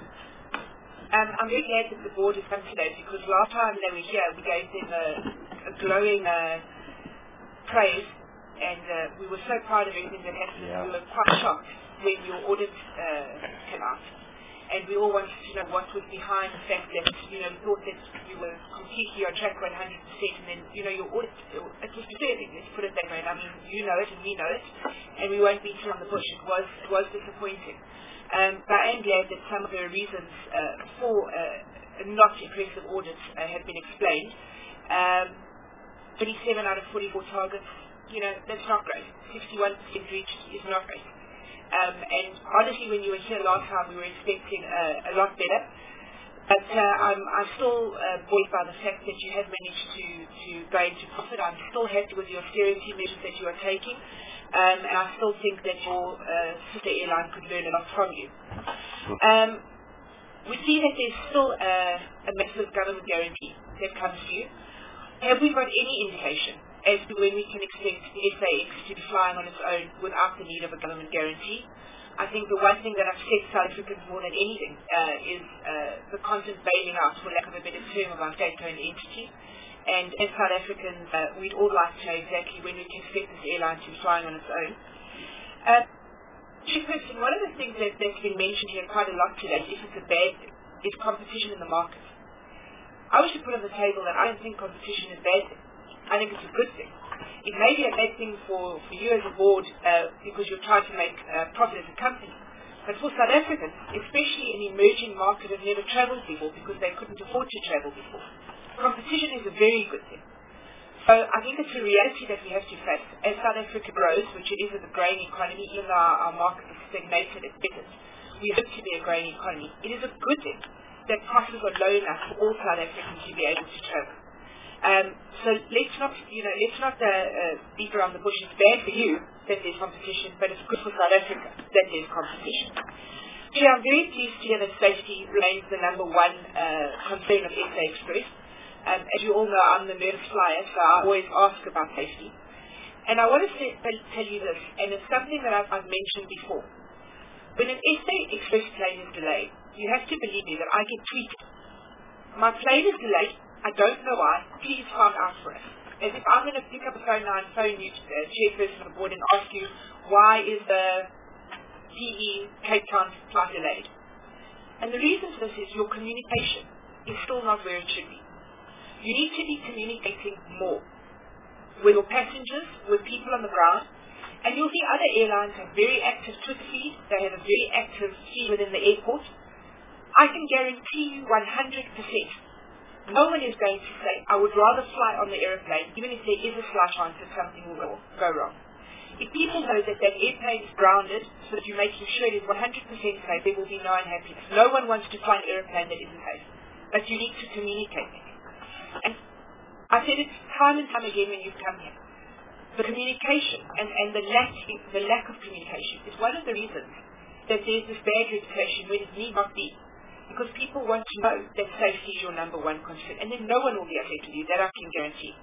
Um, I'm very glad that the board has come today, because last time they were here we gave them a, a glowing uh, praise, and uh, we were so proud of everything that happened. Yeah. We were quite shocked when your audit uh, came out, and we all wanted to know what was behind the fact that, you know, we thought that you were completely on track one hundred percent, and then, you know, your audit, it was disturbing, let's put it that way. I mean, you know it and we know it, and we won't beat around the bush. It was, it was disappointing. Um, but I am glad that some of the reasons uh, for uh, not impressive audits uh, have been explained. Um, twenty-seven out of forty-four targets, you know, that's not great. sixty-one percent reached is not great. Um, and honestly, when you were here last time, we were expecting uh, a lot better. But uh, I'm, I'm still uh, buoyed by the fact that you have managed to, to go into profit. I'm still happy with your austerity measures that you are taking. Um, and I still think that your uh, sister airline could learn a lot from you. Um, we see that there's still a, a massive government guarantee that comes to you. Have we got any indication as to when we can expect the S A X to be flying on its own without the need of a government guarantee? I think the one thing that upsets South Africans more than anything uh, is uh, the constant bailing out, for lack of a better term, of our state-owned entity. And as South Africans, uh, we'd all like to know exactly when we can expect this airline to be flying on its own. Uh, Chairperson, one of the things that, that's been mentioned here quite a lot today, if it's a bad thing, is competition in the market. I wish to put on the table that I don't think competition is a bad thing. I think it's a good thing. It may be a bad thing for, for you as a board uh, because you're trying to make uh, profit as a company. But for South Africans, especially an emerging market that never travelled before because they couldn't afford to travel before, competition is a very good thing. So I think it's a reality that we have to face. As South Africa grows, which it is as a growing economy, even though our, our market is stagnated at best, we hope to be a growing economy. It is a good thing that prices are low enough for all South Africans to be able to travel. Um, so let's not, you know, let's not uh, uh, beat around the bush. It's bad for you that there's competition, but it's good for South Africa that there's competition. Chair, I'm very pleased to hear that safety remains the number one uh, concern of S A Express. Um, as you all know, I'm the nervous flyer, so I always ask about safety. And I want to say, tell you this, and it's something that I've, I've mentioned before. When an S A Express plane is delayed, you have to believe me that I get tweeted. My plane is delayed. I don't know why. Please find out for us. As if I'm going to pick up the phone now and phone you, uh, chairperson of the board, and ask you, why is the P E Cape Town flight delayed? And the reason for this is your communication is still not where it should be. You need to be communicating more with your passengers, with people on the ground, and you'll see other airlines have very active Twitter feed. They have a very active feed within the airport. I can guarantee you one hundred percent no one is going to say, I would rather fly on the airplane, even if there is a slight chance that something will go, go wrong. If people know that that airplane is grounded, so that you're making sure it is one hundred percent safe, there will be no unhappiness. No one wants to fly an airplane that isn't safe. But you need to communicate. And I said it time and time again when you've come here. The communication and, and the, lack, the lack of communication is one of the reasons that there's this bad reputation when it need not be. Because people want to know that safety is your number one concern. And then no one will be upset with you. That I can guarantee.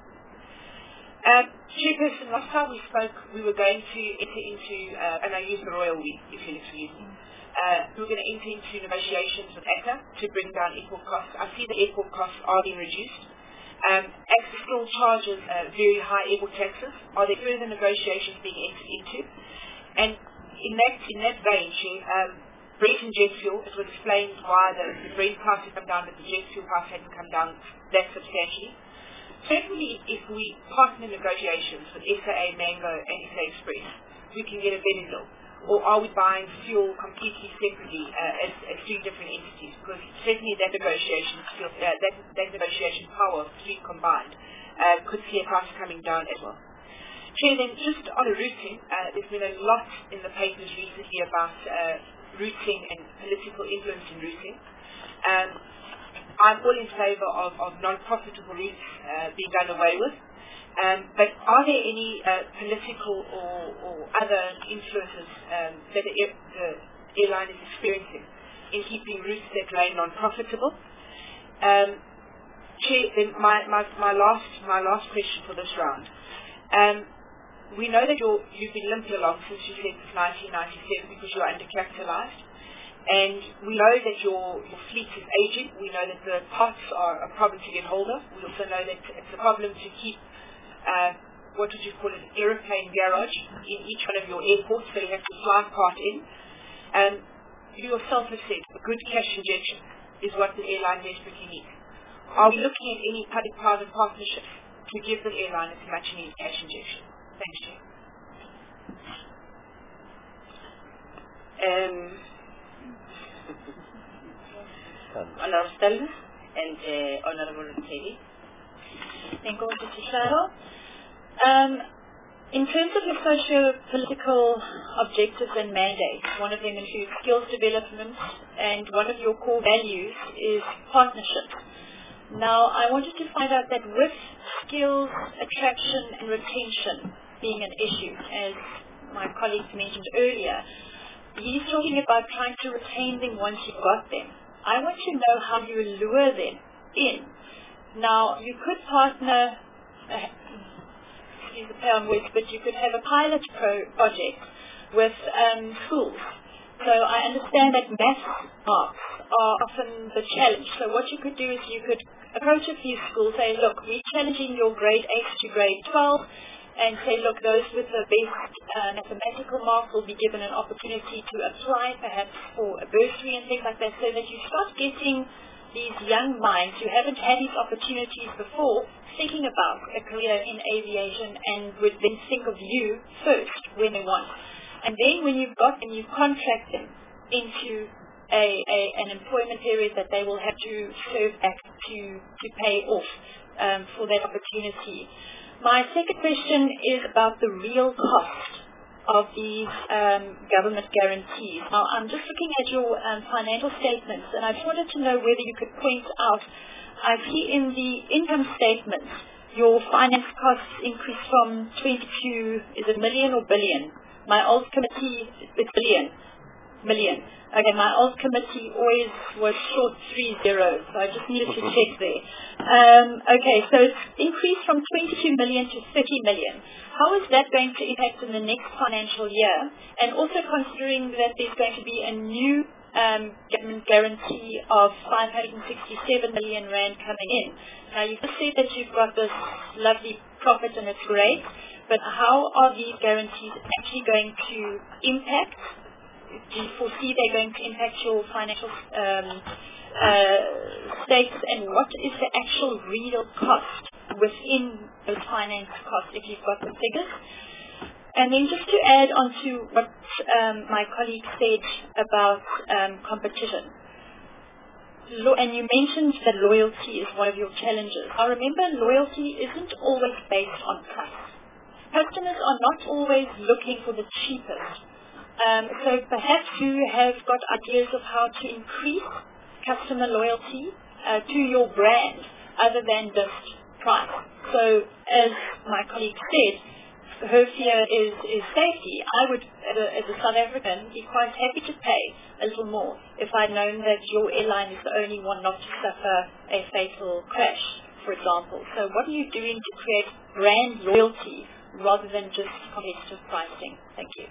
Um, Chairperson, last time we spoke, we were going to enter into, uh, and I use the royal we, if you'll excuse me, uh, we were going to enter into negotiations with A C A to bring down airport costs. I see the airport costs are being reduced. Um, A C A still charges uh, very high airport taxes. Are there further negotiations being entered into? And in that, in that vein, Chair, um, Brent and jet fuel, it was explained why the, the Brent price had come down, but the jet fuel price hadn't come down that substantially. Certainly, if we partner negotiations with S A A, Mango, and S A A Express, we can get a better deal. Or are we buying fuel completely separately uh, as, as three different entities? Because certainly that negotiation, uh, that, that negotiation power of three combined uh, could see a price coming down as well. Chair, then just on the routing, uh, there's been a lot in the papers recently about uh, routing and political influence in routing. Um, I'm all in favour of, of non-profitable routes uh, being done away with. Um, but are there any uh, political or, or other influences um, that the, air, the airline is experiencing in keeping routes that remain non-profitable? Um, Chair, then my, my, my, last, my last question for this round. Um, We know that you're, you've been limping along since you said since nineteen ninety-seven because you're undercapitalized. And we know that your, your fleet is aging. We know that the parts are a problem to get hold of. We also know that it's a problem to keep, uh, what would you call it, an aeroplane garage in each one of your airports, so you have to fly part in. Um, you yourself have said a good cash injection is what the airline desperately needs. Are we looking at any public-private partnerships to give the airline its much-needed cash injection? Thank you. Um, Honorable Stella and uh, Honorable Teddy. Thank you, Mister Sharo. Um, in terms of your socio-political objectives and mandates, one of them includes skills development, and one of your core values is partnership. Now, I wanted to find out that with skills, attraction, and retention being an issue, as my colleagues mentioned earlier, he's talking about trying to retain them once you've got them. I want to know how you lure them in. Now, you could partner, uh, excuse the play on words, but you could have a pilot pro project with um, schools. So I understand that math marks are often the challenge. So what you could do is you could approach a few schools, say, look, we're challenging your grade eight to grade twelve, and say, look, those with the best uh, mathematical marks will be given an opportunity to apply perhaps for a bursary and things like that, so that you start getting these young minds who haven't had these opportunities before thinking about a career in aviation and would then think of you first when they want. And then when you've got them, you contract them into a, a, an employment period that they will have to serve back to, to pay off um, for that opportunity. My second question is about the real cost of these um, government guarantees. Now, I'm just looking at your um, financial statements, and I just wanted to know whether you could point out, I see in the income statements, your finance costs increased from twenty-two, is it million or billion? My old committee, it's billion, million. Okay, my old committee always was short three zeros, so I just needed to check there. Um, okay, so it's increased from twenty-two million to thirty million. How is that going to impact in the next financial year? And also considering that there's going to be a new um, government guarantee of five hundred sixty-seven million rand coming in. Now, you just said that you've got this lovely profit and it's great, but how are these guarantees actually going to impact? Do you foresee they're going to impact your financial um, uh, stakes, and what is the actual real cost within those finance costs if you've got the figures? And then just to add on to what um, my colleague said about um, competition, Lo and you mentioned that loyalty is one of your challenges. I remember loyalty isn't always based on price. Customers are not always looking for the cheapest. Um, so perhaps you have got ideas of how to increase customer loyalty uh, to your brand other than just price. So as my colleague said, her fear is, is safety. I would, as a, as a South African, be quite happy to pay a little more if I'd known that your airline is the only one not to suffer a fatal crash, for example. So what are you doing to create brand loyalty rather than just competitive pricing? Thank you.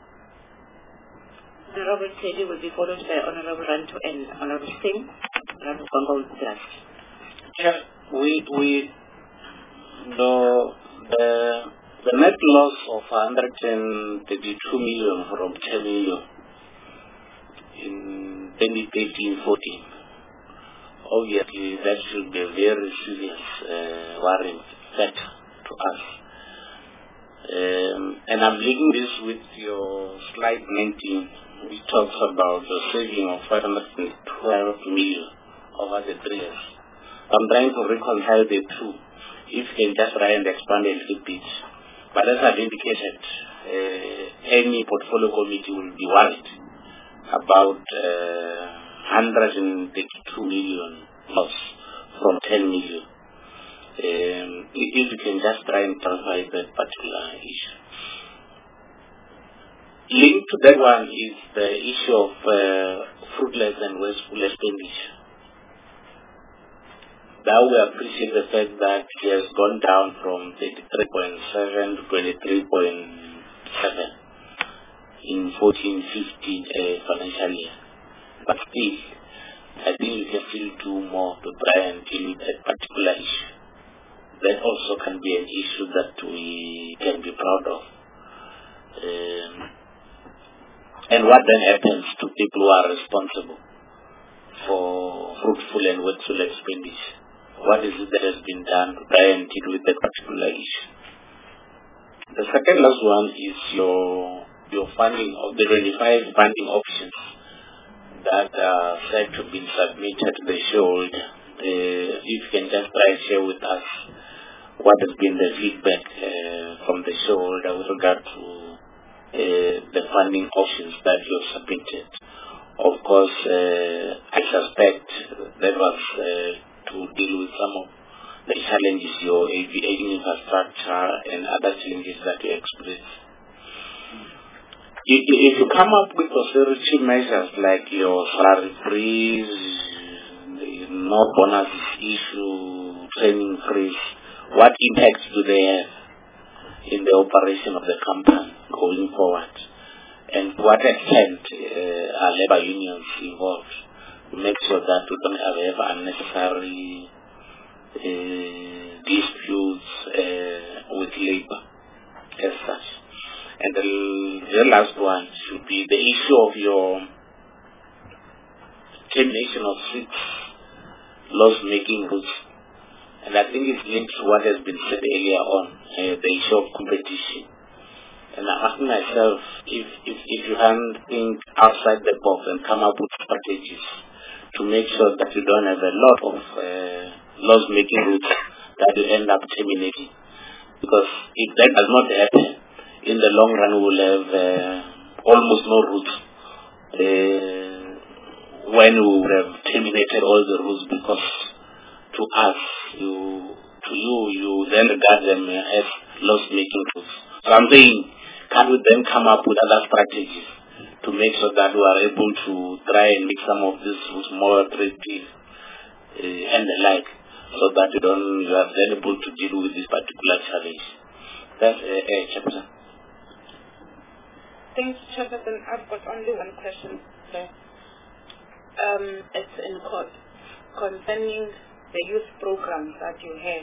Honorable Teddy will be followed by Honorable Ranto and Honorable Singh. Honorable Congo last. Yeah, we, we, the, the, the net loss of one hundred thirty-two million from ten million in twenty thirteen fourteen, obviously that should be a very serious uh, worrying factor to us. Um, and I'm linking this with your slide nineteen, which talks about the saving of five hundred twelve million over the three years. I'm trying to reconcile the two. If you can just try and expand a little bit. But as I've indicated, uh, any portfolio committee will be worried about uh, one hundred thirty-two million loss from ten million. Um, if you can just try and clarify that particular issue. Linked to that one is the issue of uh, fruitless and wasteful expenditure. Now we appreciate the fact that it has gone down from thirty-three point seven to twenty-three point seven in fourteen fifteen uh, financial year. But still, I think we can still do more to try and deal with that particular issue. That also can be an issue that we can be proud of. Um, and what then happens to people who are responsible for fruitful and wasteful expenditure? What is it that has been done to try and deal with that particular issue? The second last one is your your funding of the twenty-five funding options that are said to have been submitted to the shareholder. Uh, if you can just try and share with us what has been the feedback uh, from the shareholder with regard to uh, the funding options that you have submitted. Of course, uh, I suspect that was uh, to deal with some of the challenges, your aviation infrastructure and other challenges that you experience. If, if you come up with austerity measures like your salary freeze, no bonus issue, training freeze, what impacts do they have in the operation of the company going forward? And to what extent uh, are labor unions involved to make sure that we don't have unnecessary uh, disputes uh, with labor as such? And the, the last one should be the issue of your termination of six loss-making routes. And I think it's linked to what has been said earlier on, uh, the issue of competition. And I'm asking myself if, if, if you can think outside the box and come up with strategies to make sure that you don't have a lot of uh, loss-making routes that you end up terminating. Because if that does not happen, in the long run we will have uh, almost no routes uh, when we would have terminated all the routes, because to us, you, to you, you then regard them as loss-making routes. So I'm saying, can we then come up with other strategies to make sure that we are able to try and make some of these routes more attractive uh, and the like, so that you don't you are then able to deal with this particular challenge? That's a uh, uh, chapter. Thanks, Chairperson. I've got only one question there. um, it's in court concerning the youth programs that you have.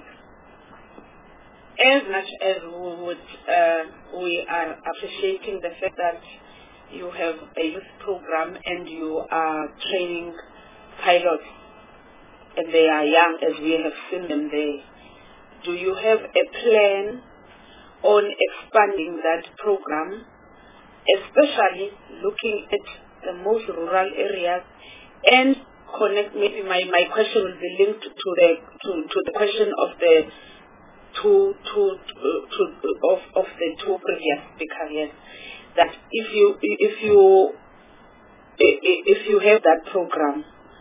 As much as we would, uh, we are appreciating the fact that you have a youth program and you are training pilots, and they are young as we have seen them there. Do you have a plan on expanding that program, especially looking at the most rural areas, and connect, maybe my, my question will be linked to the to, to the question of the two two to, to of, of the two previous speakers, yes, that if you if you if you have that program,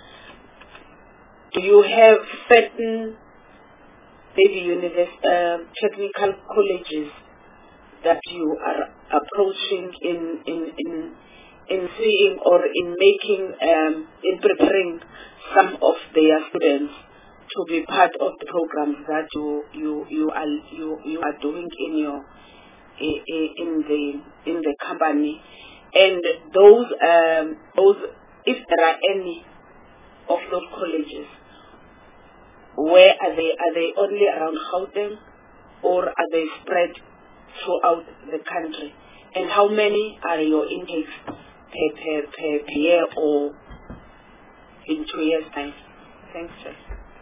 do you have certain maybe university, uh, technical colleges that you are approaching in in in in seeing or in making um, in preparing some of their students to be part of the programs that you you you are you, you are doing in your in the in the company, and those um, those if there are any of those colleges, where are they? Are they only around Gauteng, or are they spread throughout the country? And how many are your intakes per, per, per, per year or in two years' time? Thanks, sir.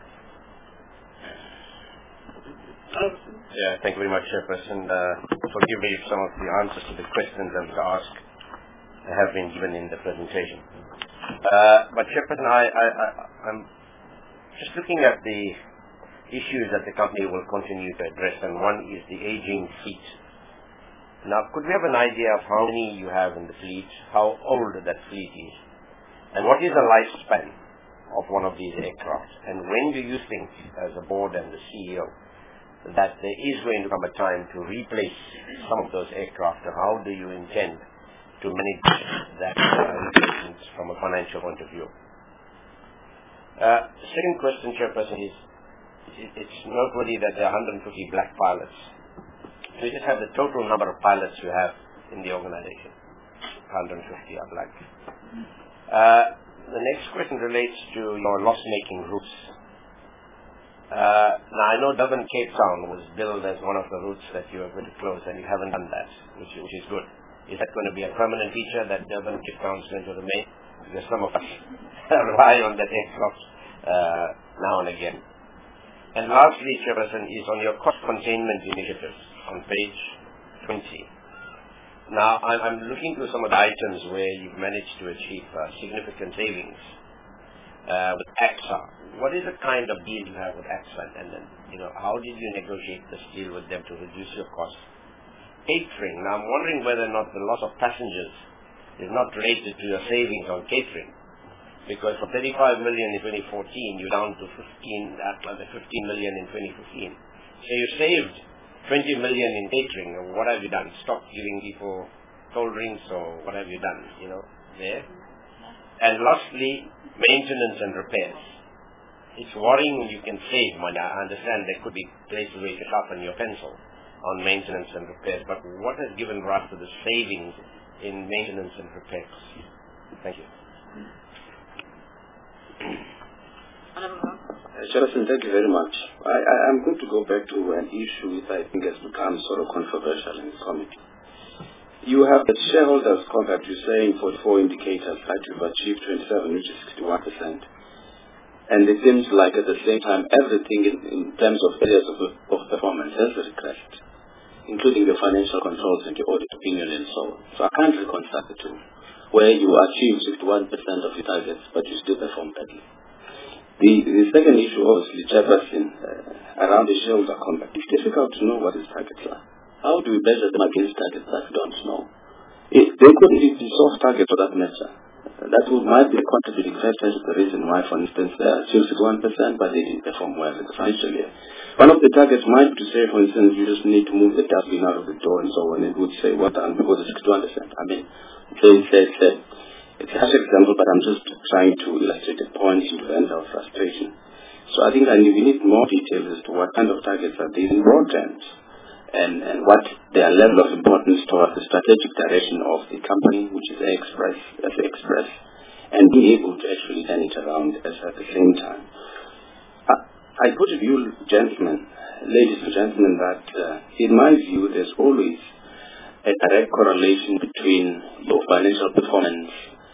Um, yeah, thank you very much, Chairperson. Uh, forgive me if some of the answers to the questions I was asked have been given in the presentation. Uh, but Chairperson, I, I, I, I'm just looking at the issues that the company will continue to address, and one is the aging fleet. Now, could we have an idea of how many you have in the fleet, how old that fleet is, and what is the lifespan of one of these aircraft? And when do you think, as a board and the C E O, that there is going to come a time to replace some of those aircraft, and how do you intend to manage that uh, from a financial point of view? Uh, second question, Chairperson, is it's noteworthy that there are one hundred fifty black pilots. So you just have the total number of pilots you have in the organization. one hundred fifty are black. Uh, the next question relates to your loss-making routes. Uh, now, I know Durban Cape Town was billed as one of the routes that you are going to close, and you haven't done that, which, which is good. Is that going to be a permanent feature that Durban Cape Town is going to remain? Because some of us rely on that aircraft uh, now and again. And lastly, Chairperson, is on your cost containment initiatives on page twenty. Now, I'm, I'm looking through some of the items where you've managed to achieve uh, significant savings uh, with A X A. What is the kind of deal you have with A X A, and then, you know, how did you negotiate this deal with them to reduce your costs? Catering. Now, I'm wondering whether or not the loss of passengers is not related to your savings on catering, because from thirty-five million in twenty fourteen, you're down to fifteen, uh, fifteen million in twenty fifteen. So you saved twenty million in catering. What have you done? Stopped giving people cold drinks, or what have you done? You know, there. And lastly, maintenance and repairs. It's worrying when you can save money. I understand there could be places where you can sharpen your pencil on maintenance and repairs, but what has given rise to the savings in maintenance and repairs? Thank you. Uh, Chairperson, thank you very much. I, I, I'm going to go back to an issue that I think has become sort of controversial in this committee. You have the shareholders' compact, you're saying forty-four indicators that you've achieved twenty-seven, which is sixty-one percent. And it seems like at the same time, everything in, in terms of areas of, of performance has regressed, including the financial controls and the audit opinion and so on. So I can't reconcile the two, where you achieve sixty-one percent of your targets, but you still perform badly. The, the second issue, obviously, Chairperson, uh, around the shareholder compact, it's difficult to know what his targets are. How do we measure them against targets that we don't know? If they could be soft targets for that matter, uh, that would, might be a contributing factor to the reason why, for instance, they achieved sixty-one percent, but they didn't perform well in the financial year. One of the targets might be to say, for instance, you just need to move the dustbin out of the door and so on, and it would say, well done, because it's sixty-one percent. I mean, so it's, it's, it's a harsh example, but I'm just trying to illustrate a point to end our frustration. So I think I need, we need more details as to what kind of targets are these in broad terms, and, and what their level of importance towards the strategic direction of the company, which is Express, F Express, and be able to actually turn it around as at the same time. I, I put to you, gentlemen, ladies and gentlemen, that uh, in my view, there's always a direct correlation between your financial performance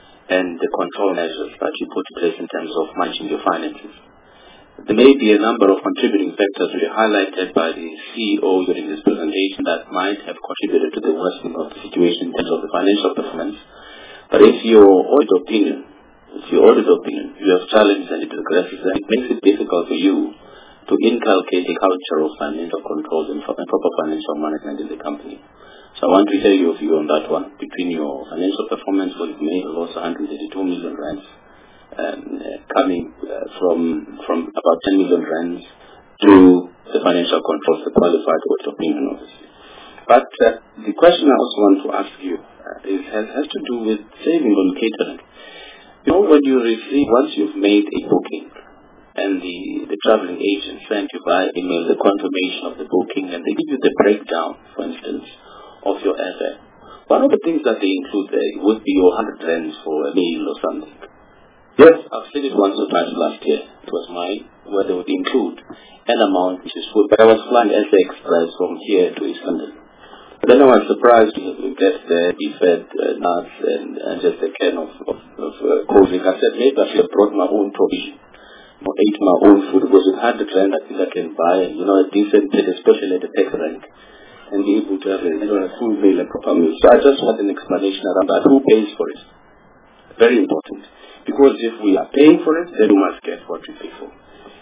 and the control measures that you put in place in terms of managing your finances. There may be a number of contributing factors which are highlighted by the C E O during this presentation that might have contributed to the worsening of the situation in terms of the financial performance. But if your audit opinion, if your audit opinion, you have challenges and it progresses, then it makes it difficult for you to inculcate a culture of financial controls and proper financial management in the company. So I want to hear your view on that one. Between your financial performance, what you've made of also one hundred eighty-two million rands, um, uh, coming uh, from from about ten million rands to the financial controls, the qualified audit opinion, obviously. But uh, the question I also want to ask you uh, is has, has to do with saving on catering. You know, when you receive, once you've made a booking, and the, the traveling agent sent you via email the confirmation of the booking, and they give you the breakdown, for instance, of your airfare. One of the things that they include there would be your one hundred rands for a meal or something. Yes, I've seen it once or twice last year. It was mine, where they would include an amount which is food. But I was flying S A Express from here to East London. But then I was surprised to get there, be fed uh, nuts and, and just a can of, of, of uh, cold drink. I said, maybe I should have brought my own provision. Or ate my own food, because with one hundred rand I think I can buy, you know, a decent bit, especially at the tax rank, and be able to have a, you know, a full meal and proper meal. So I just want an explanation around that. Who pays for it? Very important. Because if we are paying for it, then we must get what we pay for.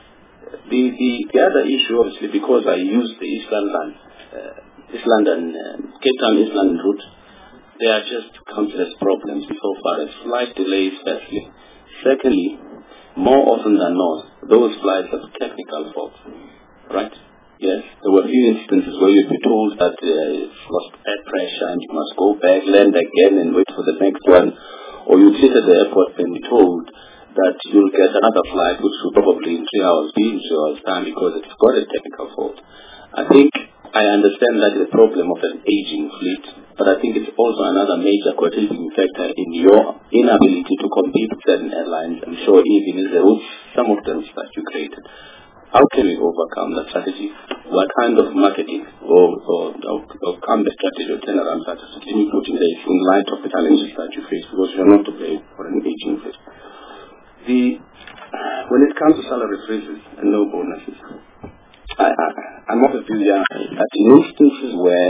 The the, the other issue, obviously, because I use the East London, uh, East London, uh, Cape Town East London route, there are just countless problems so far as flight delays, firstly. Secondly, more often than not, those flights have technical faults, right? Yes, there were a few instances where you'd be told that uh, you've lost air pressure and you must go back, land again and wait for the next one. Or you'd sit at the airport and be told that you'll get another flight which will probably in three hours be in three hours time because it's got a technical fault. I think I understand that is a problem of an aging fleet, but I think it's also another major contributing factor in your inability to compete with certain airlines. I'm sure even in the routes, some of them that you created. How can we overcome that strategy? What kind of marketing or, or, or, or come the strategy or turnaround strategy can you put in place in light of the challenges that you face, because you are not to blame for an aging fleet? The, when it comes to salary freezes and no bonuses, I, I, I'm of the view that in instances where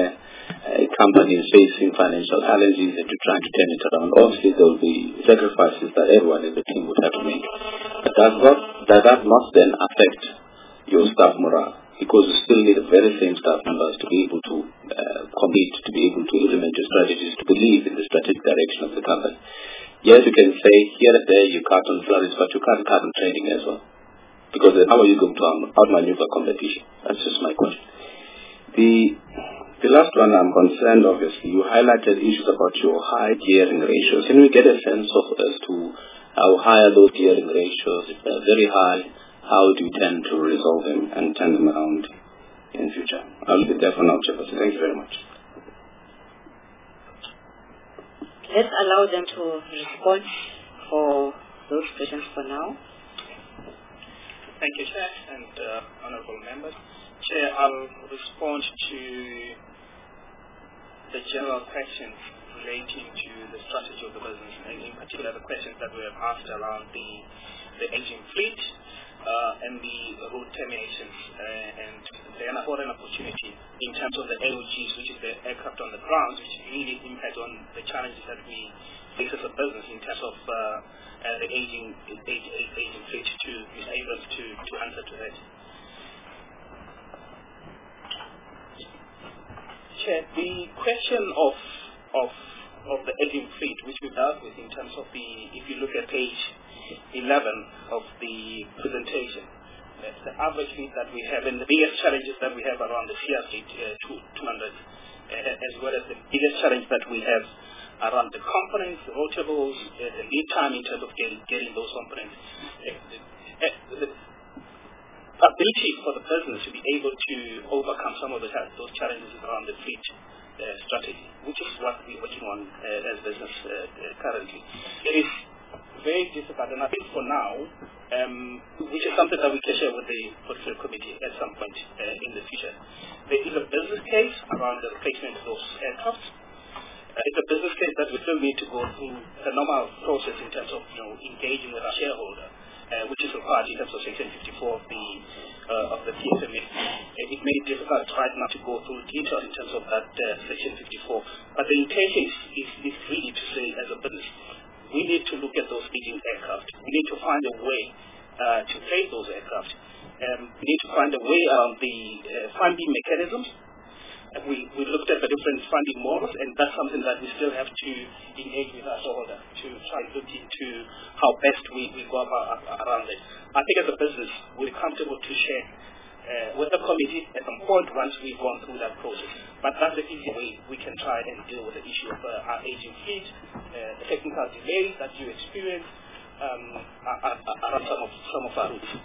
a company is facing financial challenges and you're trying to turn it around, obviously there will be sacrifices that everyone in the team would have to make. But does that, does that not then affect your staff morale? Because you still need the very same staff members to be able to uh, commit, to be able to implement your strategies, to believe in the strategic direction of the company. Yes, you can say here and there you cut on salaries, but you can't cut on training as well. Because then how are you going to outmaneuver competition? That's just my question. The the last one I'm concerned, obviously, you highlighted issues about your high gearing ratios. Can we get a sense of as to how high are those gearing ratios? If they're very high, how do you tend to resolve them and turn them around in the future? I'll leave it there for now, Chairperson. Thank you very much. Let's allow them to respond for those questions for now. Thank you, Chair, and uh, honourable members. Chair, I'll respond to the general questions relating to the strategy of the business, and in particular the questions that we have asked around the, the aging fleet uh, and the route terminations, uh, and then afford an opportunity in terms of the A O Gs, which is the aircraft on the ground, which really impact on the challenges that we face as a business in terms of uh, uh, the aging, age, age, aging fleet, to be able to, to answer to that. Chair, the question of of of the aging fleet, which we dealt with in terms of the, if you look at page eleven of the presentation, that's the average fleet that we have, and the biggest challenges that we have around the C R fleet uh, two hundred, uh, as well as the biggest challenge that we have around the components, the rotables, uh, the lead time in terms of getting, getting those components. Uh, the, uh, the ability for the business to be able to overcome some of the, those challenges around the fleet uh, strategy, which is what we're working on uh, as business uh, uh, currently. It is very difficult, and I think for now, um, which is something that we can share with the portfolio committee at some point uh, in the future. There is a business case around the replacement of those aircraft. Uh, it's a business case that we still need to go through the normal process in terms of, you know, engaging with our shareholder, uh, which is required in terms of Section fifty-four of the uh, of the T S M A. Uh, it may be difficult right now to go through details in terms of that uh, Section fifty-four, but the intention is, is, is really to say, as a business, we need to look at those aging aircraft. We need to find a way uh, to place those aircraft. Um, we need to find a way around the uh, funding mechanisms. Uh, we, we looked at the different funding models, and that's something that we still have to engage with our shareholder to try and look into how best we, we go about around it. I think as a business, we're comfortable to share uh, with the committee at some point once we've gone through that process. But that's the easy way we can try and deal with the issue of uh, our aging fleet, uh, the technical delays that you experience um, around some of, some of our routes.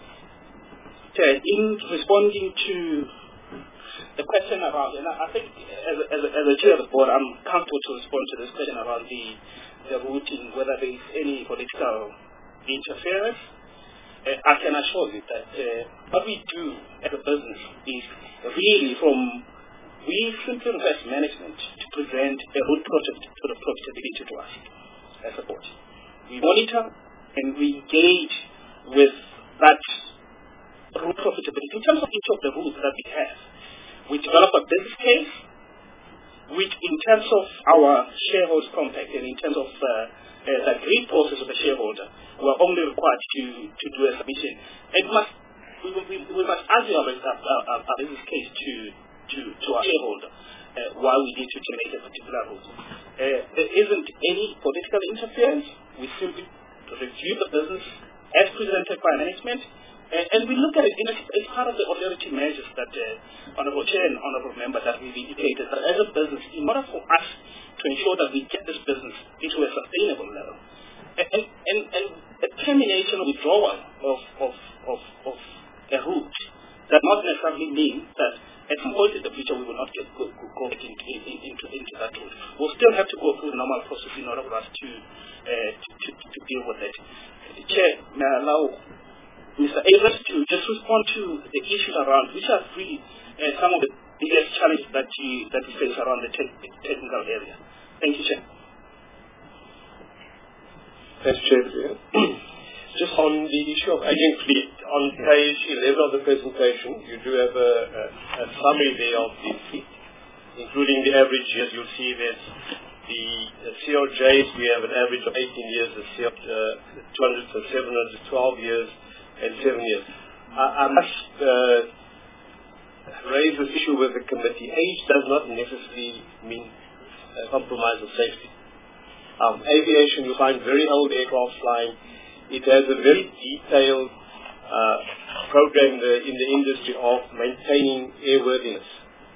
Okay, in responding to the question around, and I think as a, as a, as a chair of the board, I'm comfortable to respond to this question around the, the routing, whether there is any political interference. Uh, I can assure you that uh, what we do as a business is really from, we simply request management to present a route project to the profitability to us as a board. We monitor and we engage with that route profitability in terms of each of the routes that we have. We develop a business case, which in terms of our shareholders compact and in terms of uh, uh, the agreed process of the shareholder, we are only required to, to do a submission. And must, we, we, we must argue our, our, our business case to, to, to our shareholder uh, why we need to terminate a particular route. Uh, there isn't any political interference. We simply review the business as presented by management. Uh, and we look at it in a, as part of the austerity measures that uh, Honourable Chair and Honourable Member that we've indicated that as a business, in order for us to ensure that we get this business into a sustainable level, and, and, and a termination or withdrawal of, of, of, of a route does not necessarily mean that at some point in the future we will not get go, go, go into, into, into that route. We'll still have to go through the normal process in order for us to, uh, to, to, to deal with it. Chair, may I allow Mister Abrams to just respond to the issues around, which are really uh, some of the biggest challenges that you that you face around the te technical area. Thank you, Chair. Thanks, Chair. Just on the issue of aging fleet, on page eleven of the presentation, you do have a, a, a summary there of the fleet, including the average years. You'll see that the uh, C L Js, we have an average of eighteen years, the C L, uh, two hundred to seven hundred, twelve years, and seven years. I, I must uh, raise this issue with the committee. Age does not necessarily mean uh, compromise of safety. Um, aviation, you find very old aircraft flying. It has a very detailed uh, program the, in the industry of maintaining airworthiness.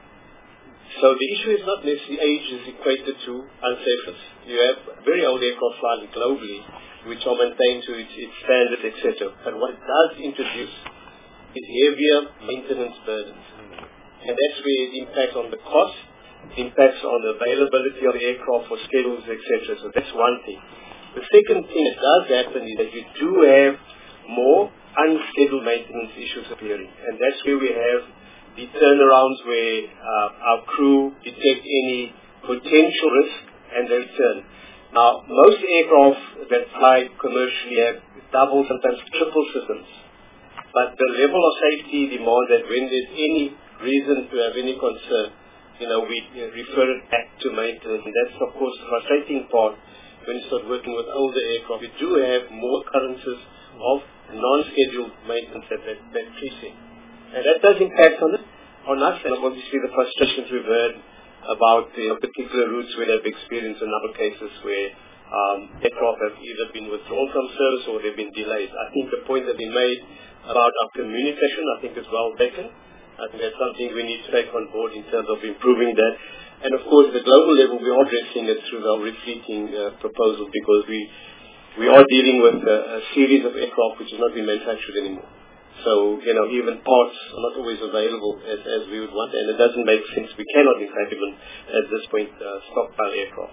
So the issue is not necessarily age is equated to unsafeness. You have very old aircraft flying globally, which are maintained to its, its standards, et cetera. But what it does introduce is heavier maintenance burdens. And that's where it impacts on the cost, it impacts on the availability of the aircraft for schedules, et cetera. So that's one thing. The second thing that does happen is that you do have more unscheduled maintenance issues appearing. And that's where we have the turnarounds where uh, our crew detect any potential risk and they return. Now, most aircraft that fly commercially have double, sometimes triple systems. But the level of safety demands that when there's any reason to have any concern, you know, we refer it back to maintenance. And that's, of course, the frustrating part when you start working with older aircraft. We do have more occurrences of non-scheduled maintenance at that, that precinct. And that does impact on, it, on us, and obviously the frustrations we've heard about you know, particular routes where they've experienced a number of cases where um, aircraft have either been withdrawn from service or they've been delayed. I think the point that we made about our communication, I think is well taken. I think that's something we need to take on board in terms of improving that. And of course, at the global level, we are addressing it through our refleeting uh, proposal because we we are dealing with a, a series of aircraft which is not being manufactured anymore. So, you know, even parts are not always available as, as we would want, and it doesn't make sense. We cannot, in fact, even at this point, uh, stockpile aircraft.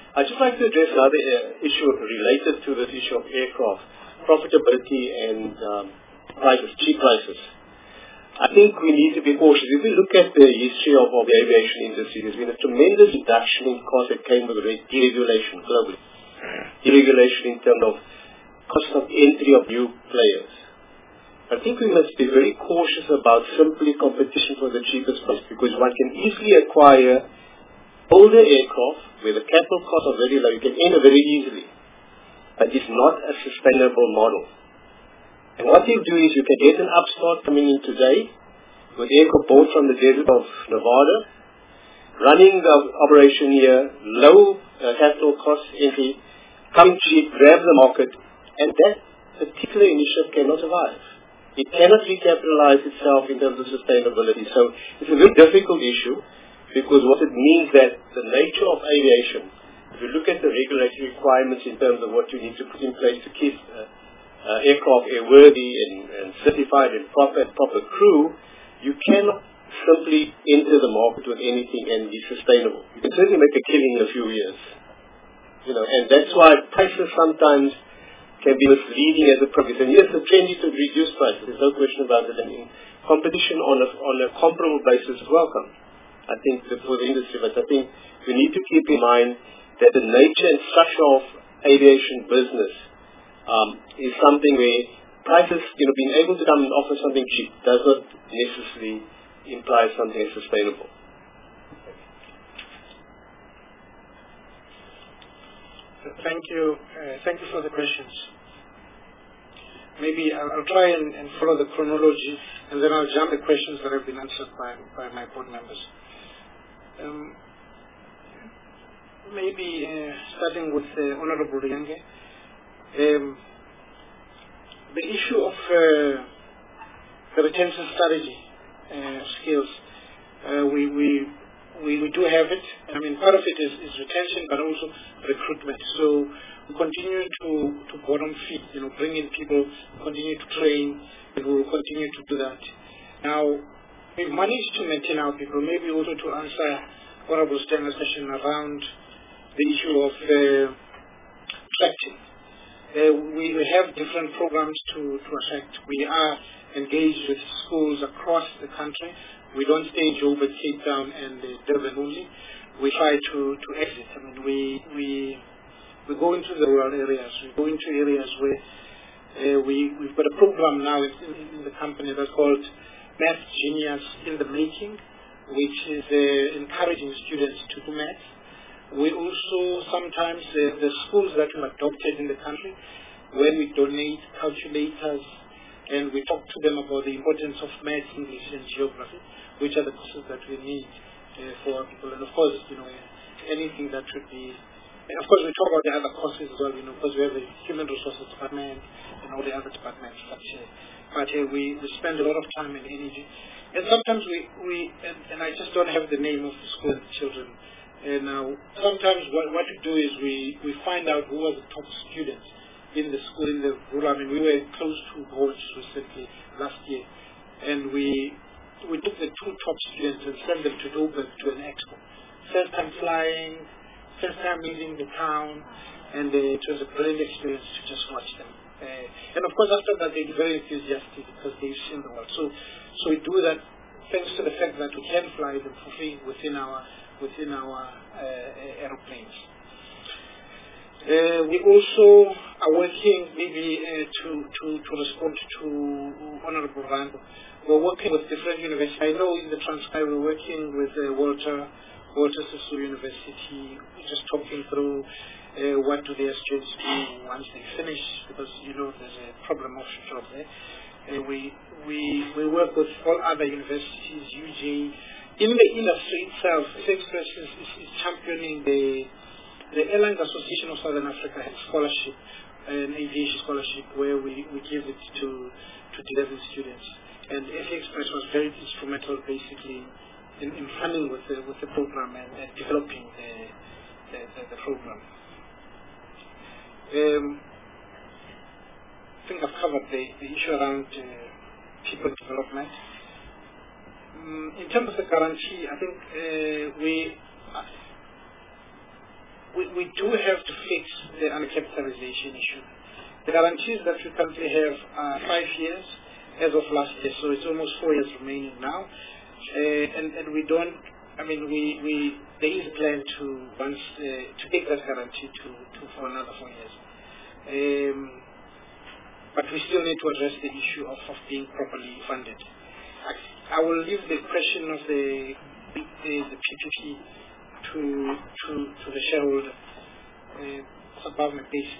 I'd just like to address another uh, issue related to this issue of aircraft profitability and um, prices, cheap prices. I think we need to be cautious. If we look at the history of, of the aviation industry, there's been a tremendous reduction in cost that came with deregulation globally. Deregulation in terms of cost of entry of new players. I think we must be very cautious about simply competition for the cheapest price, because one can easily acquire older aircraft where the capital costs are very low. You can enter very easily. But it's not a sustainable model. And what you do is you can get an upstart coming in today with aircraft bought from the desert of Nevada, running the operation here, low uh, capital cost entry, come cheap, grab the market, and that particular initiative cannot survive. It cannot recapitalize itself in terms of sustainability. So it's a very difficult issue, because what it means that the nature of aviation, if you look at the regulatory requirements in terms of what you need to put in place to keep uh, uh, aircraft airworthy and, and certified and proper, proper crew, you cannot simply enter the market with anything and be sustainable. You can certainly make a killing in a few years. You know, and that's why prices sometimes can be misleading as a progress. And yes, the trend is to reduce prices. There's no question about it. And in competition on a, on a comparable basis is welcome, I think, for the industry. But I think we need to keep in mind that the nature and structure of aviation business um, is something where prices, you know, being able to come and offer something cheap does not necessarily imply something as sustainable. Thank you. Uh, thank you for the questions. Maybe I'll, I'll try and, and follow the chronology, and then I'll jump the questions that have been answered by, by my board members. Um, maybe uh, starting with uh, Honorable Ruyenge, um, the issue of uh, the retention strategy uh, skills, uh, we, we We, we do have it. I mean, part of it is, is retention, but also recruitment. So we continue to, to bottom feed, you know, bring in people, continue to train, and we will continue to do that. Now, we've managed to maintain our people, maybe also to answer Honorable Stenger's question around the issue of uh, attracting. Uh, we, we have different programs to, to attract. We are engaged with schools across the country. We don't stay in Joburg, Cape Town, and uh, Durban only. We try to, to exit. I mean, we we we go into the rural areas. We go into areas where uh, we we've got a program now in, in the company that's called Math Genius in the Making, which is uh, encouraging students to do math. We also sometimes uh, the schools that we've adopted in the country, when we donate calculators. And we talk to them about the importance of math, English, and geography, which are the courses that we need uh, for our people. And of course, you know, anything that would be, and of course we talk about the other courses as well, you know, because we have the human resources department and all the other departments. But, uh, but uh, we, we spend a lot of time and energy. And sometimes we, we and, and I just don't have the name of the school children. And now, sometimes what, what we do is we, we find out who are the top students in the school, in the rural. I mean, we were close to boards recently last year, and we we took the two top students and sent them to Joburg to an expo. First time flying, first time leaving the town, and uh, it was a brilliant experience to just watch them. Uh, and of course, after that, they're very enthusiastic because they've seen the world. So, so we do that thanks to the fact that we can fly them for free within our within our uh, aeroplanes. Uh, we also are working maybe uh, to, to, to respond to Honorable Rando. We're working with different universities. I know in the Transkei we're working with uh, Walter, Walter Sisulu University, just talking through uh, what do their students do once they finish, because you know there's a problem of job there. Uh, we, we, we work with all other universities, U J. In the industry itself, Express is, is, is championing the The Airlines Association of Southern Africa has scholarship, an aviation scholarship, where we, we give it to to eleven students. And S A Express was very instrumental, basically, in, in funding with the with the program and, and developing the the, the, the program. Um, I think I've covered the, the issue around uh, people development. Um, in terms of the guarantee, I think uh, we. Uh, we, we do have to fix the undercapitalization issue. The guarantees that we currently have are five years as of last year, so it's almost four years remaining now. Uh, and, and we don't, I mean, we, we there is a plan to once uh, to take that guarantee to, to for another four years. Um, but we still need to address the issue of, of being properly funded. I, I will leave the question of the the, the P P P to to to the shareholder. Uh, above my base.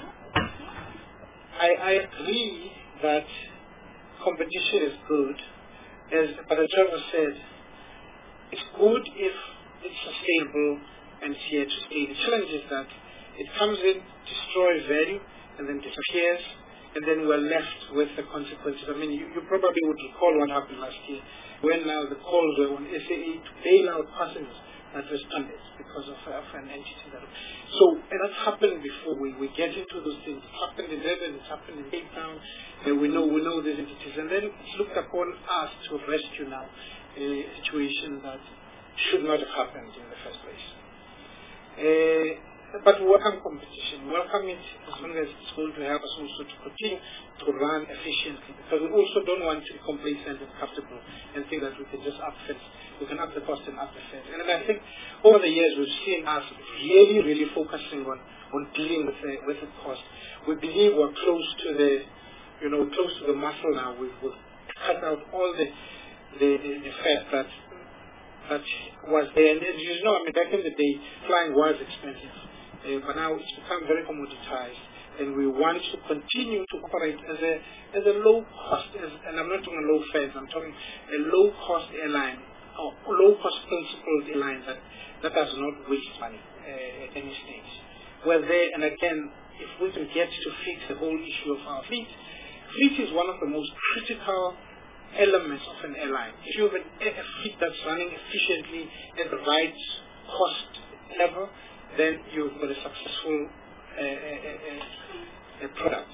I I agree that competition is good, as Baratrava said. It's good if it's sustainable and it's here to stay. The challenge is that it comes in, destroys value, and then disappears, and then we're left with the consequences. I mean, you, you probably would recall what happened last year, when now the calls were on S A A to bail out passengers that were stranded because of, of an entity that. So, and that's happened before. We, we get into those things. It's happened in Durban, it's happened in Cape Town, and we know we know these entities, and then it's looked upon us to rescue now a situation that should not have happened in the first place. Uh, but welcome competition. Welcome it as long as it's going to help us also to continue to run efficiently, because we also don't want to be complacent and comfortable and think that we can just up fare, we can up the cost and up the fare. And I think over the years we've seen us really, really focusing on, on dealing with the, with the cost. We believe we're close to the, you know, close to the muscle now. We've, we've cut out all the the, the, the fat that that was there. And as you know, I mean, back in the day, flying was expensive, uh, but now it's become very commoditized, and we want to continue to operate as a as a low cost, as, and I'm not talking low fares, I'm talking a low cost airline or low cost principled airline that that does not waste money uh, at any stage. We're there, and again, if we can get to fix the whole issue of our fleet, fleet is one of the most critical elements of an airline. If you have a, a fleet that's running efficiently at the right cost level, then you've got a successful uh, uh, uh, product.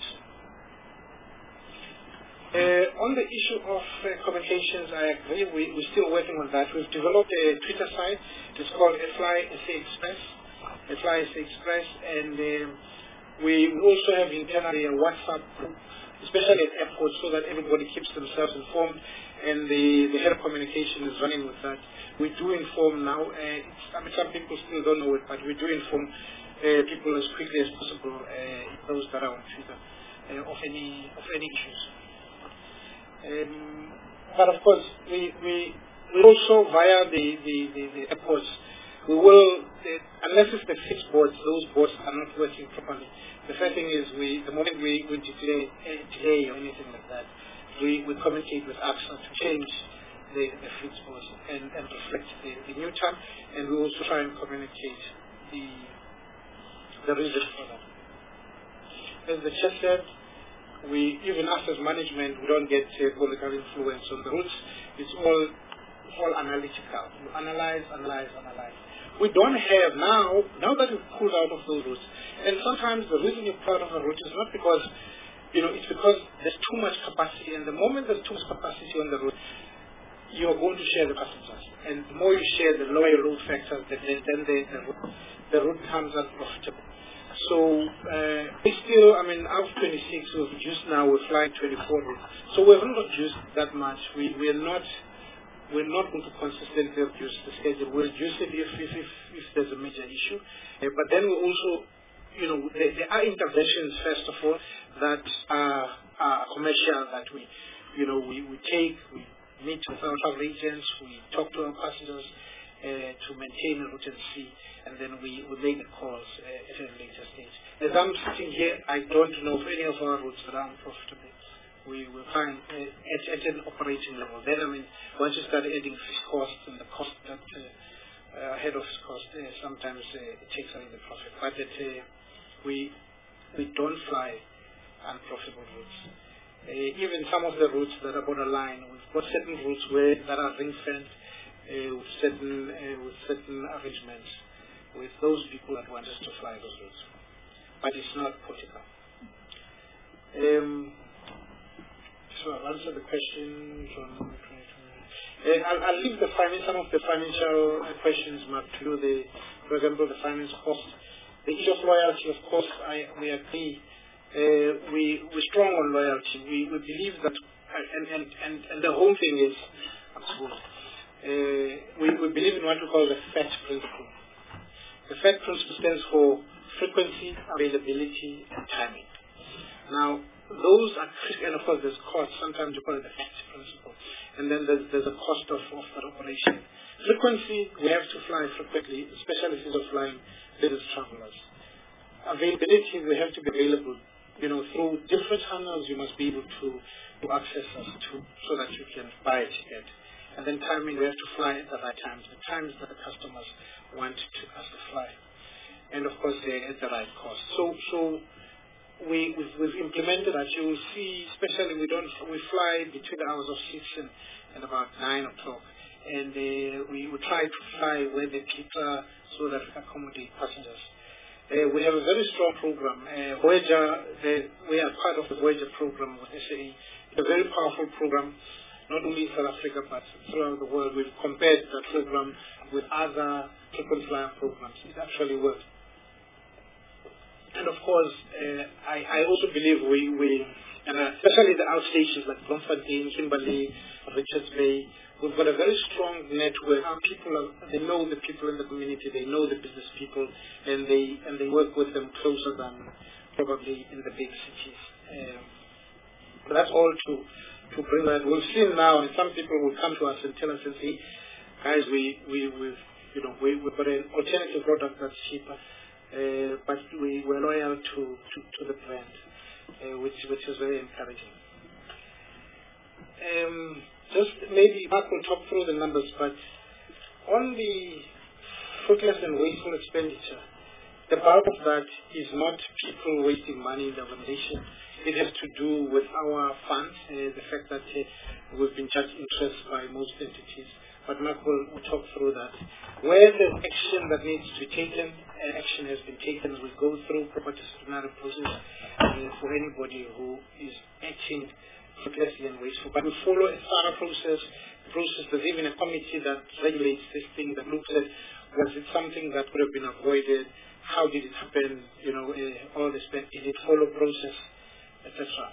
Uh, on the issue of uh, communications, I agree. We, we're still working on that. We've developed a Twitter site. It's called Fly S A Express. Fly S A Express, and um, we also have internally a WhatsApp group, especially at airports, so that everybody keeps themselves informed, and the, the head of communication is running with that. We do inform now, uh, it's, I mean, some people still don't know it, but we do inform uh, people as quickly as possible, uh, those that are on Twitter, uh, of any of any issues. Um, but of course, we, we, we also, via the, the, the, the airports, we will, uh, unless it's the fixed boards, those boards are not working properly. The first thing is, we, the moment we, we declare a delay or anything like that, we, we communicate with AXA to change the, the fleet boards and, and reflect the, the new time, and we also try and communicate the, the reason for that. As the chair said, we, even us as management, we don't get uh, political influence on the routes. It's all, all analytical. We analyze, analyze, analyze. We don't have now, now that we've pulled out of those routes, and sometimes the reason you're proud of a route is not because, you know, it's because there's too much capacity, and the moment there's too much capacity on the route, you're going to share the passengers. And the more you share, the lower your load factors, then the, the, the, the route becomes unprofitable. So, uh, we still, I mean, out of twenty-six, we've reduced now, we're flying twenty-four routes. So we haven't reduced that much. We, we're not We're not going to consistently reduce the schedule. We'll reduce it if if, if, if there's a major issue. Uh, but then we also, you know, there, there are interventions, first of all, that are, are commercial, that we, you know, we, we take, we meet with our travel agents, we talk to our passengers uh, to maintain a route and see, and then we, we make the calls uh, at a later stage. As I'm sitting here, I don't know of any of our routes that are unprofitable. We will find uh, at, at an operating level. Then, I mean, once you start adding fixed costs and the cost that uh, uh, head office cost, uh, sometimes uh, it takes away the profit. But it, uh, we we don't fly unprofitable routes. Uh, even some of the routes that are borderline, we've got certain routes where that are ring-fenced uh, with certain uh, with certain arrangements with those people that want us to fly those routes. But it's not political. Um, So I'll answer the question from Uh, I'll, I'll leave the finance, some of the financial questions, Mark, to the, for example, the finance cost. The issue of loyalty, of course, I, we agree. Uh, we, we're strong on loyalty. We, we believe that, and, and, and, and the whole thing is, uh, we, we believe in what we call the FAT principle. The FAT principle stands for frequency, availability, and timing. Now, those are critical, and of course there's cost. Sometimes you call it the FAT principle. And then there's, there's a cost of, of that operation. Frequency, we have to fly frequently, especially if you're flying business travelers. Availability, we have to be available. You know, through different channels, you must be able to, to access us to, so that you can buy a ticket. And then timing, we have to fly at the right times, the times that the customers want to, us to fly. And of course, they're at the right cost. So, so we, we've, we've implemented that. You will see, especially we don't, we fly between the hours of six and, and about nine o'clock. And uh, we, we try to fly where the people are so that we accommodate passengers. Uh, we have a very strong program. Uh, Voyager, the, we are part of the Voyager program with S A E. It's a very powerful program, not only in South Africa but throughout the world. We've compared that program with other frequent flyer programs. It actually works. And of course, uh, I, I also believe we, we and uh, especially the outstations like Bloemfontein, Kimberley, Richards Bay, we've got a very strong network. Our people, are, they know the people in the community, they know the business people, and they and they work with them closer than probably in the big cities. Um, but that's all to to bring that. We've seen now, and some people will come to us and tell us and say, guys, we we we've you know we we've got an alternative product that's cheaper, uh, but we we're loyal to to, to the brand, uh, which which is very encouraging. Um, Just maybe Mark will talk through the numbers, but on the fruitless and wasteful expenditure, the bulk of that is not people wasting money in the organization. It has to do with our funds, uh, the fact that uh, we've been charged interest by most entities. But Mark will, will talk through that. Where there's action that needs to be taken, uh, action has been taken. We go through proper disciplinary process uh, for anybody who is acting fruitlessly and wasteful. But we follow a thorough process. Process. There's even a committee that regulates this thing, that looks at was it something that could have been avoided, how did it happen, you know, uh, all this, did it follow process, et cetera.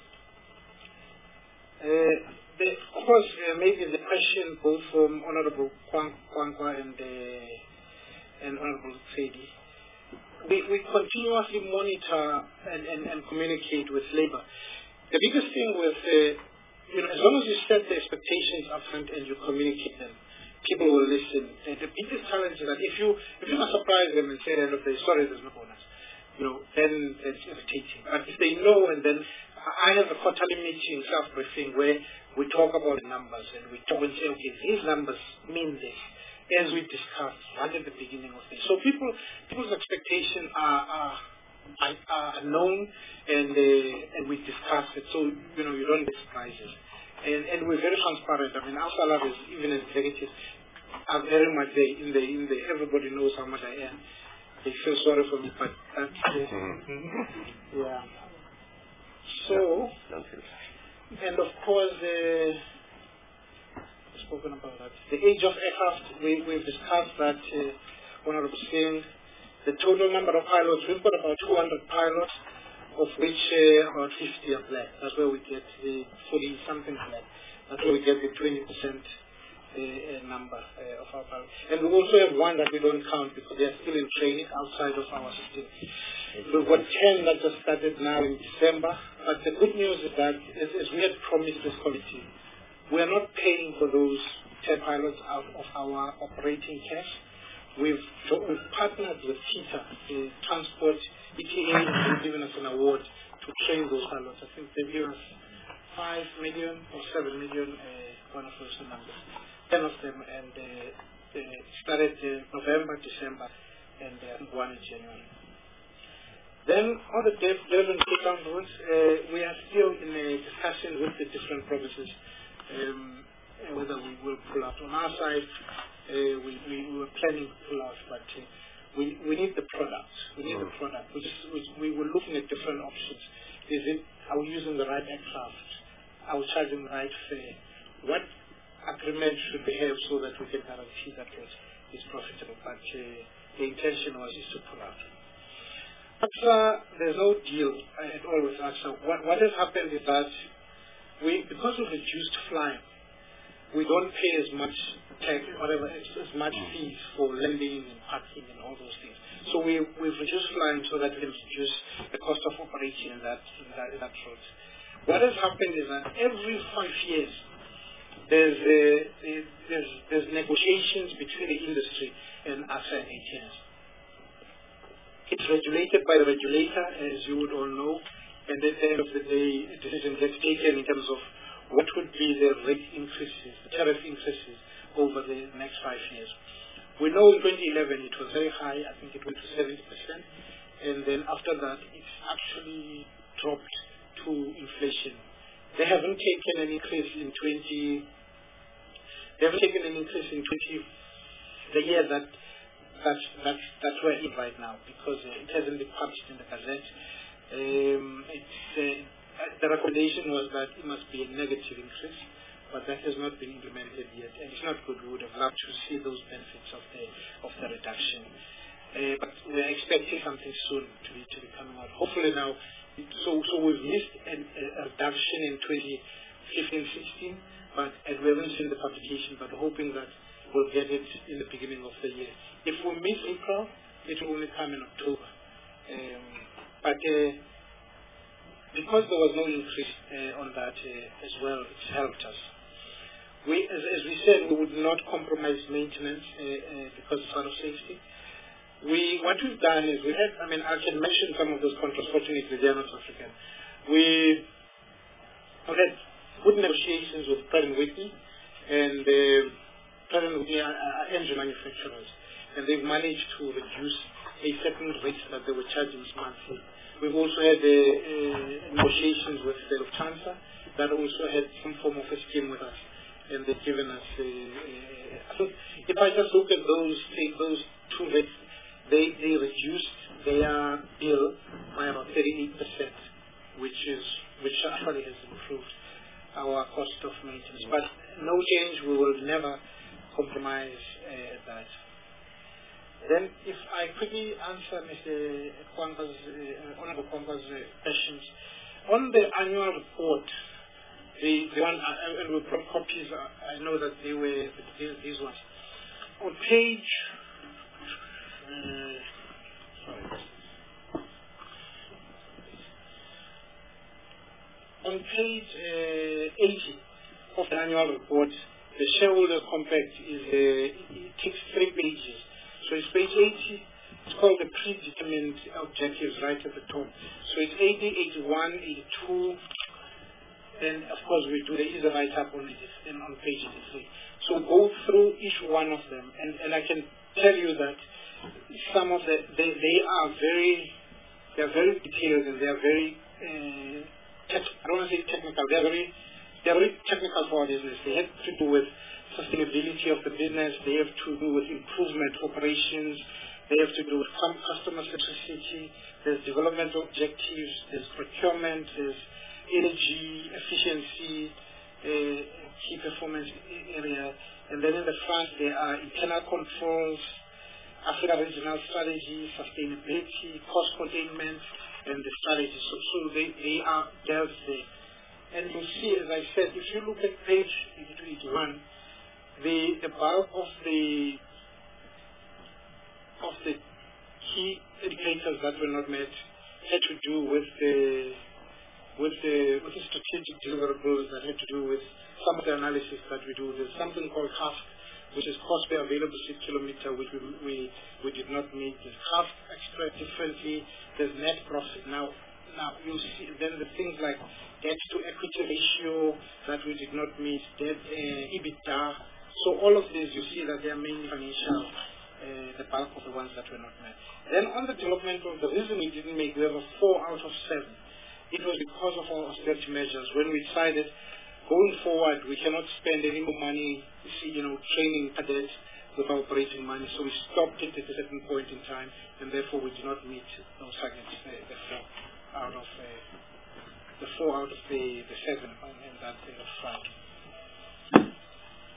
Uh, the, of course, uh, maybe the question both from Honorable Kwankwa and uh, and Honorable Tsedi. We, we continuously monitor and, and, and communicate with labor. The biggest thing with, uh, you know, as long as you set the expectations up front and you communicate them, people will listen. And the biggest challenge is that if you if you not surprise them and say, end of the day, sorry, there's no bonus, you know, then it's irritating. But if they know, and then I have a quarterly meeting, self-briefing, where we talk about the numbers and we talk and say, okay, these numbers mean this, as we discussed right at the beginning of this. So people, people's expectations are, are, are, are known, and uh, and we discuss it, so you know you don't get surprises. And and we're very transparent. I mean, our salaries, even as executives, are very much there in the in the. Everybody knows how much I am. They feel sorry for me, but that's uh, yeah. So, and of course, uh, spoken about that. The age of aircraft, we we've discussed that. Uh, one of the things, the total number of pilots, we've got about two hundred pilots, of which uh, about fifty are black. That's where we get the forty something black. That's where we get the twenty percent uh, number uh, of our pilots. And we also have one that we don't count because they are still in training outside of our system. We've got ten that just started now in December. But the good news is that, as, as we had promised this committee, we are not paying for those ten pilots out of our operating cash. We've, we've partnered with TITA, the Transport E T A, has given us an award to train those pilots. I think they've given us five million or seven million, uh, one of those numbers, ten of them, and uh, they started uh, November, December, and uh, one in January. Then on the Durban Cape Town routes, uh, we are still in a discussion with the different provinces um, whether we will pull out. On our side, uh, we, we, we were planning to pull out, but uh, we, we need the product. We need mm. the product. We, just, we, we were looking at different options. Is it, are we using the right aircraft? Are we charging the right fare? What agreement should be held so that we can guarantee that it is profitable. But uh, the intention was is to pull out. AXA, there's no deal at all with AXA. What, what has happened is that we, because of reduced flying, we don't pay as much tax, whatever, as, as much fees for lending and parking and all those things. So we, we've reduced flying so that we can reduce the cost of operating in that, in that, in that route. What has happened is that every five years, there's, a, a, there's, there's negotiations between the industry and AXA and A T Ns. It's regulated by the regulator, as you would all know, and at the end of the day, a decision gets taken in terms of what would be the rate increases, the tariff increases over the next five years. We know in twenty eleven it was very high, I think it went to seventy percent, and then after that it's actually dropped to inflation. They haven't taken an increase in twenty, they haven't taken an increase in twenty, the year that that's, that's, that's where it is right now, because uh, it hasn't been published in the Gazette. Um, it's, uh, the recommendation was that it must be a negative increase, but that has not been implemented yet, and it's not good. We would have loved to see those benefits of the of the reduction, uh, but we're expecting something soon to be to be coming out. Hopefully now, so so we've missed a, a reduction in twenty fifteen sixteen, but and we haven't seen the publication, but hoping that we'll get it in the beginning of the year. If we miss April, it will only come in October, um, but. Uh, Because there was no increase uh, on that uh, as well, it's helped us. We, as, as we said, we would not compromise maintenance uh, uh, because it's out of safety. We, what we've done is we had, I mean, I can mention some of those contracts, fortunately they are not African. We had good negotiations with Pratt and Whitney, and uh, Pratt and Whitney are, are engine manufacturers, and they've managed to reduce a certain rate that they were charging us monthly. We've also had uh, uh, negotiations with the Lufthansa that also had some form of a scheme with us, and they've given us. Uh, uh, I think if I just look at those those two rates, they they reduced their bill by about thirty-eight percent, which is which actually has improved our cost of maintenance. But no change. We will never compromise uh, that. Then, if I quickly answer Mister Kwamba's, uh, Honorable Kwamba's uh, questions. On the annual report, the, the one, uh, and we brought copies, uh, I know that they were these, these ones. On page, uh, sorry. On page uh, eighty of the annual report, the shareholder compact is, uh, it takes three pages. So it's page eighty, it's called the predetermined objectives right at the top. So it's eighty, eighty-one, eighty-two, and of course we do the easy write-up on, on page eighty-three. So go through each one of them, and, and I can tell you that some of the, they, they are very, they are very detailed and they are very, uh, tech, I don't want to say technical, they are very, they are very technical for our business. They have to do with sustainability of the business, they have to do with improvement operations, they have to do with some customer centricity, there's development objectives, there's procurement, there's energy efficiency, uh, key performance area, and then in the front there are internal controls, Africa regional strategy, sustainability, cost containment, and the strategy. So, so they, they are dealt there. And you see, as I said, if you look at page eighty-two, eighty-one, The, the bulk of the of the key indicators that were not met had to do with the with the with the strategic deliverables that had to do with some of the analysis that we do. There's something called C A S C, which is cost per available seat kilometer, which we we, we did not meet. There's C A S C expressed differently. There's net profit. Now now you see then the things like debt to equity ratio that we did not meet, debt uh, EBITDA. So all of these, you see that they are mainly financial, uh, the bulk of the ones that were not met. Then on the developmental, the reason we didn't make, we have a four out of seven. It was because of our austerity measures. When we decided, going forward, we cannot spend any more money, you know, training cadets with our operating money. So we stopped it at a certain point in time, and therefore we did not meet those targets, uh, the four out of uh, the four out of the, the seven in that uh, front.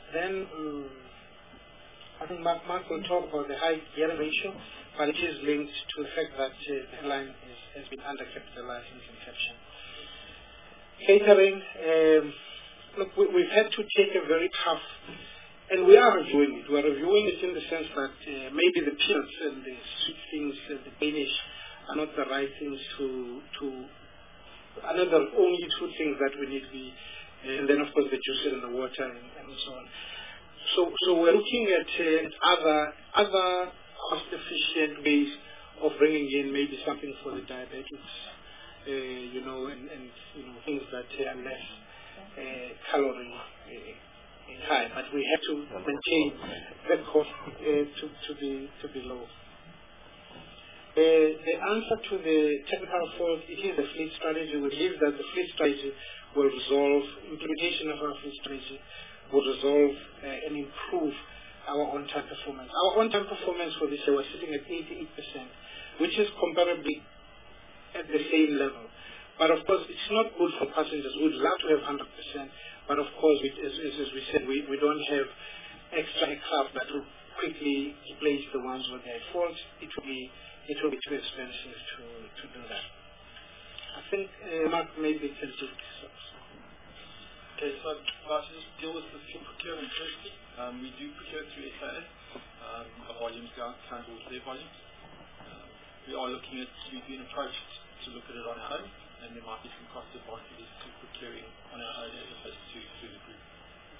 Then um, I think Mark, Mark will talk about the high gearing ratio, but it is linked to the fact that uh, the airline is, has been undercapitalized since inception. Catering, um, look, we, we've had to take a very tough, and we are reviewing it. We are reviewing it in the sense that uh, maybe the peanuts and the sweet things and the Danish are not the right things to, to another only two things that we need to be, uh, and then of course the juices and the water and, and so on. So, so we're looking at uh, other, other cost-efficient ways of bringing in maybe something for the diabetics, uh, you know, and, and you know things that are less uh, calorie uh, high, but we have to maintain the cost uh, to, to be to be low. Uh, the answer to the technical fault, it is the fleet strategy. We believe that the fleet strategy will resolve, implementation of our fleet strategy will resolve uh, and improve our on-time performance. Our on-time performance for this year was sitting at eighty-eight percent, which is comparably at the same level. But of course, it's not good for passengers. We'd love to have one hundred percent. But of course, we, as, as we said, we, we don't have extra aircraft that will quickly replace the ones where they're at fault. It will be it will be too expensive to, to do that. I think uh, Mark maybe can take this. Okay, so I'll just deal with the fuel procurement firstly. Um, we do procure through S A A. Um, our volumes go count towards their volumes. Um, we are looking at, we've been approached to look at it on our own, and there might be some cost advantages to procuring on our own as opposed to through the group.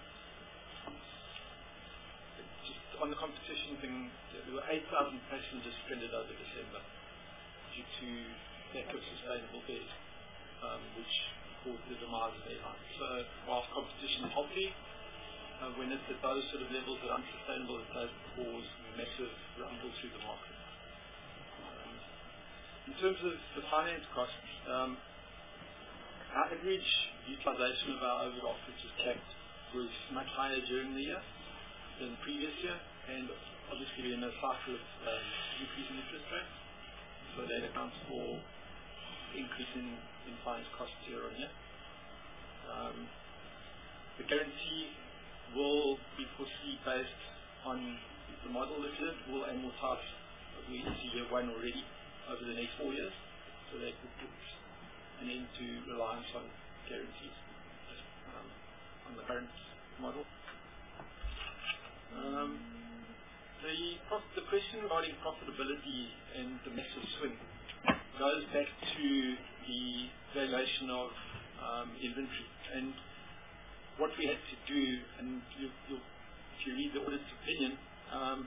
Just on the competition thing, there were eight thousand passengers stranded over December due to lack of sustainable fares, um, which caused the demise of airlines. So whilst competition is healthy, uh, when it's at those sort of levels that are unsustainable, it does cause massive rumble through the market. Um, in terms of the finance costs, um, our average utilization of our overdraft, which is capped, was much higher during the year than previous year, and obviously we're in a cycle of um, increasing interest rates, so that accounts for increase in, in finance costs year on year. Um, the guarantee will be foreseen based on the model that it will amortize, we see year one already, over the next four years, so that will put an end to reliance on guarantees um, on the current model. Um, the, the question regarding profitability and the massive swing goes back to the valuation of um, inventory. And what we had to do, and you, you, if you read the audit's opinion, um,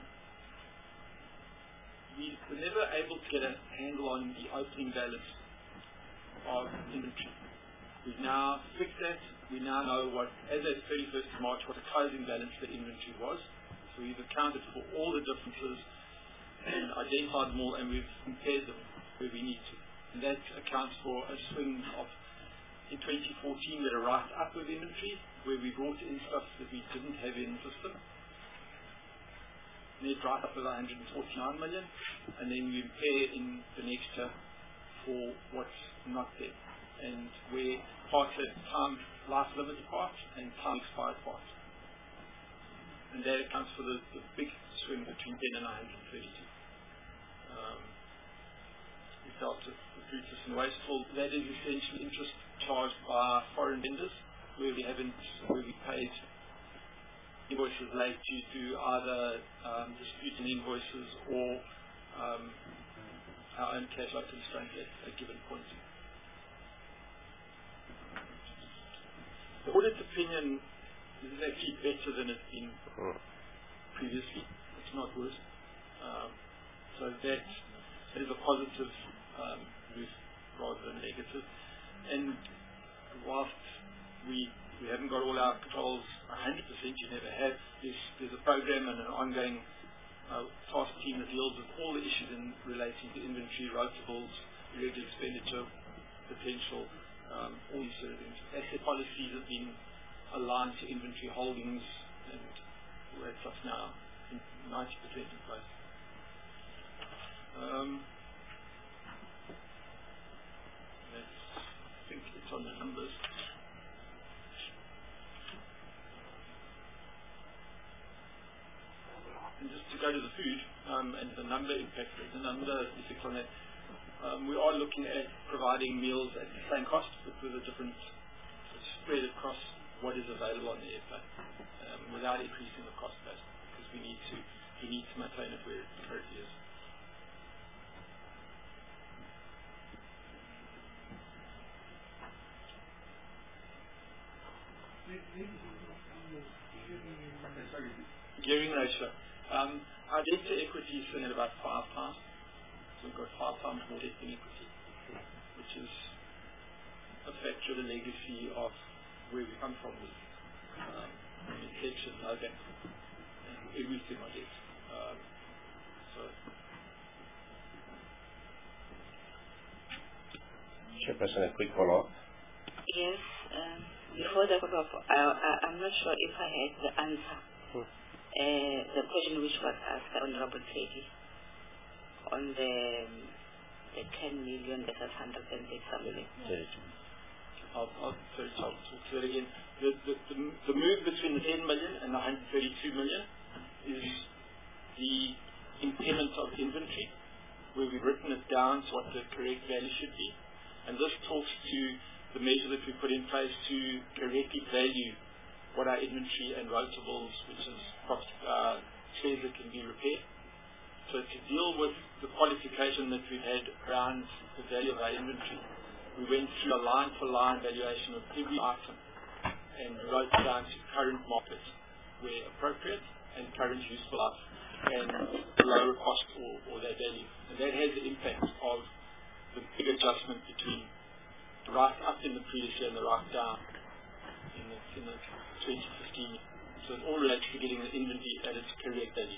we were never able to get a handle on the opening balance of inventory. We've now fixed that. We now know what, as at thirty-first of March, what the closing balance of the inventory was. So we've accounted for all the differences and identified them all, and we've compared them where we need to. And that accounts for a swing of, in twenty fourteen, we had a write-up of inventory, where we brought in stuff that we didn't have in the system. Net write-up of one hundred forty-nine million, and then we impair in the next year for what's not there, and where parts have time life limited parts and time expired parts. And that accounts for the, the big swing between ten and one hundred thirty-two. Um, we dealt with fruitless and wasteful. That is essentially interest charged by foreign vendors, where we haven't, where we paid invoices late due to either um, disputing invoices or um, our own cash flow constraints at a given point. The audit opinion is actually better than it's been previously. It's not worse. Um, so that is a positive um, move rather than negative. And whilst we we haven't got all our controls one hundred percent, you never have, there's, there's a program and an ongoing uh, task team that deals with all the issues in relating to inventory, rotables, irregular expenditure, potential, um, all these sort of things. Asset policies have been aligned to inventory holdings, and we're at stuff now ninety percent in place. Um, that's, I think it's on the numbers. go to the food um, and the number impact, the number effects on that. Um, we are looking at providing meals at the same cost, but with a different spread across what is available on the airplane, um, without increasing the cost base, because we need to we need to maintain it where it currently is. Gearing ratio. Um, our debt to equity is sitting at about five times. So we've got five times more debt than equity, which is a factor of the legacy of where we come from with um, inflation, no bank, and everything on debt. Um, so. Chairperson, a quick follow-up. Yes. Um, before the follow-up, I, I, I'm not sure if I had the answer. Hmm. Uh, the question which was asked by Honorable Teddy on the, the ten million versus one hundred eight million. I'll, I'll, sorry, I'll talk to that again. The, the, the, the move between the ten million and the one hundred thirty-two million is the impairment of inventory, where we've written it down to what the correct value should be. And this talks to the measure that we put in place to correctly value what our inventory and rotables, which is uh, shares that can be repaired. So to deal with the qualification that we've had around the value of our inventory, we went through a line-for-line valuation of every item and wrote down to current market where appropriate and current useful life and lower cost or, or their value. And that has the impact of the big adjustment between the right up in the previous year and the right down in the, in the twenty fifteen. So it all relates to getting the inventory at its correct value.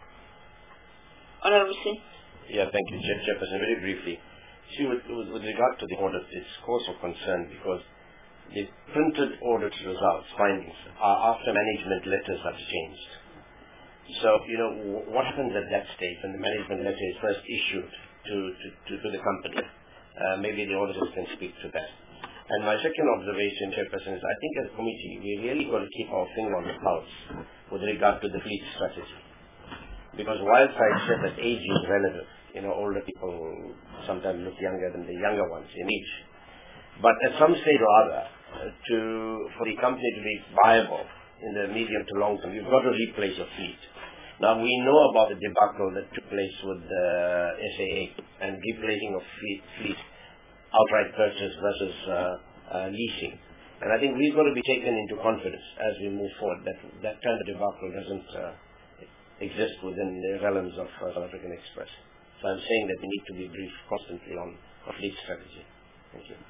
Honourable Singh. Yeah, thank you, Chair, Chairperson. Very briefly. See, with, with, with regard to the audit, it's cause of concern because the printed audit results, findings, are after management letters have changed. So, you know, w- what happens at that stage when the management letter is first issued to, to, to, to the company? Uh, maybe the auditors can speak to that. And my second observation, Chairperson, is I think as a committee, we really got to keep our finger on the pulse with regard to the fleet strategy. Because whilst I said that age is relative, you know, older people sometimes look younger than the younger ones in age. But at some stage or other, uh, to for the company to be viable in the medium to long term, you've got to replace your fleet. Now, we know about the debacle that took place with the uh, S A A and replacing of fleet, fleet outright purchase versus uh, uh, leasing. And I think we've got to be taken into confidence as we move forward that that kind of debacle doesn't uh, exist within the realms of uh, South African Express. So I'm saying that we need to be briefed constantly on a fleet strategy. Thank you.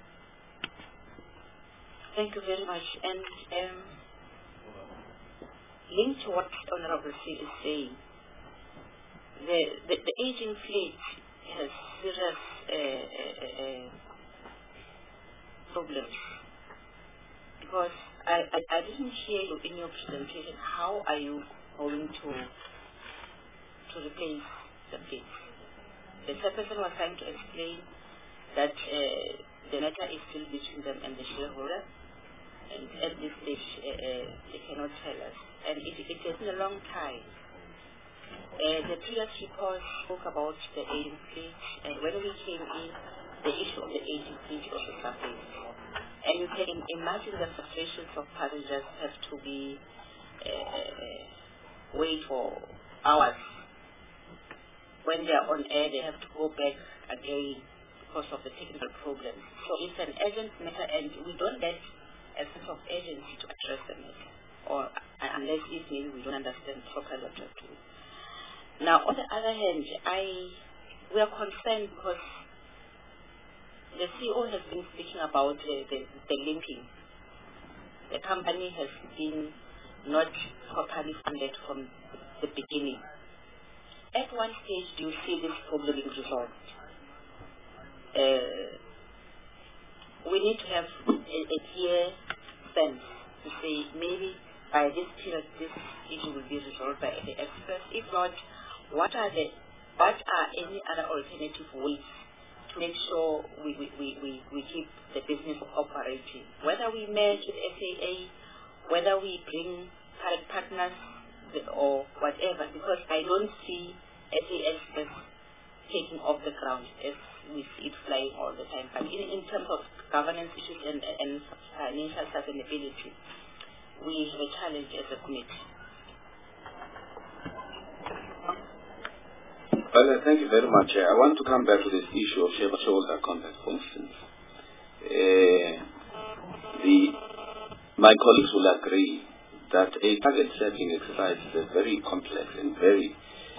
Thank you very much. And um, linked to what Honourable C is saying, the, the, the aging fleet has serious uh, uh, uh, problems. Because I, I, I didn't hear you in your presentation, how are you going to to replace the fleet? The chairperson was trying to explain that uh, the matter is still between them and the shareholder, and at this stage uh, uh, they cannot tell us. And it, it has been a long time. Uh, the previous report spoke about the aging fleet, and when we came in, the issue of the aging fleet also surfaced. And you can imagine the frustrations of passengers have to be uh, wait for hours. When they are on air, they have to go back again because of the technical problems. So it's an urgent matter, and we don't get a sense of urgency to address the matter, or uh, unless if maybe we don't understand properly what we're doing. Now, on the other hand, I we are concerned because the C E O has been speaking about the, the, the linking. The company has been not properly funded from the beginning. At one stage, do you see this problem being resolved? Uh, we need to have a, a clear sense to say maybe by this period this issue will be resolved by the experts. If not, what are the what are any other alternative ways to make sure we, we, we, we, we keep the business operating? Whether we merge with S A A, whether we bring partners or whatever, because I don't see S A S as taking off the ground as we see it flying all the time. But in, in terms of governance issues and, and financial sustainability, we have a challenge as a committee. Well, uh, thank you very much. Uh, I want to come back to this issue of shareholder contact, for instance. Uh, the, my colleagues will agree that a target setting exercise is a very complex and very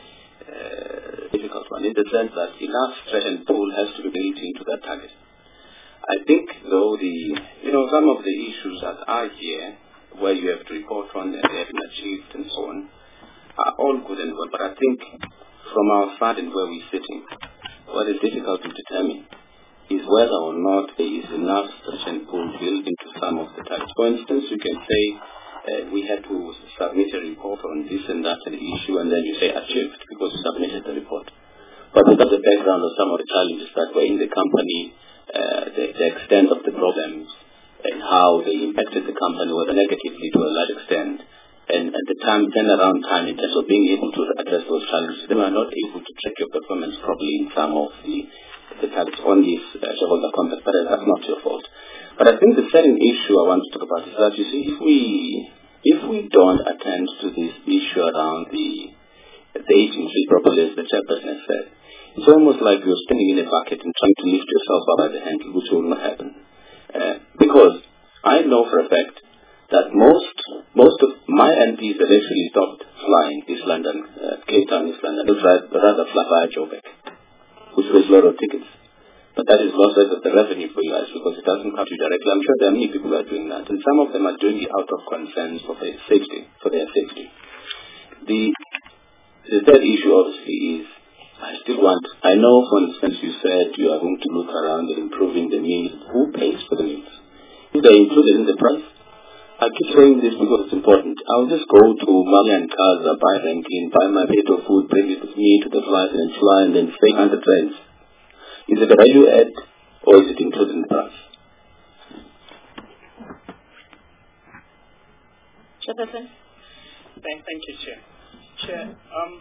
uh, difficult one, in the sense that enough stretch and pull has to be built into that target. I think, though, the you know some of the issues that are here, where you have to report on and they have been achieved and so on, are all good and well, but I think from our side and where we're sitting, what is difficult to determine is whether or not there is enough stretch and pull built into some of the targets. For instance, you can say uh, we had to submit a report on this and that and issue, and then you say achieved because you submitted the report. But without the background of some of the challenges that were in the company, uh, the, the extent of the problems, and how they impacted the company, whether negatively to a large extent, and at the time, turnaround time in terms of being able to address those challenges, they were not able to check your performance properly in some of the, the targets on this uh, shareholder contact, but that's not your fault. But I think the second issue I want to talk about is that, you see, if we if we don't attend to this issue around the the aging tree properly, as the chairperson has said, it's almost like you're standing in a bucket and trying to lift yourself up by the handle, which will not happen. Uh, because I know for a fact that most most of my M Ps have actually stopped flying East London, uh, Cape Town, East London. They would rather fly via Joburg, which was a lot of tickets. But that is lost of the revenue for you guys because it doesn't come to you directly. I'm sure there are many people who are doing that, and some of them are doing it out of concern for their safety. For their safety. The the third issue obviously is I still want. I know, for instance, you said you are going to look around at improving the meals. Who pays for the meals? Is they included in the price? I keep saying this because it's important. I'll just go to Mali and Kaza, buy ranking, buy my plate of food, bring it with me to the flight and fly and then stay one hundred rands. Is it a value add or is it included in the price? Chairperson? Thank, thank you, Chair. Chair, um,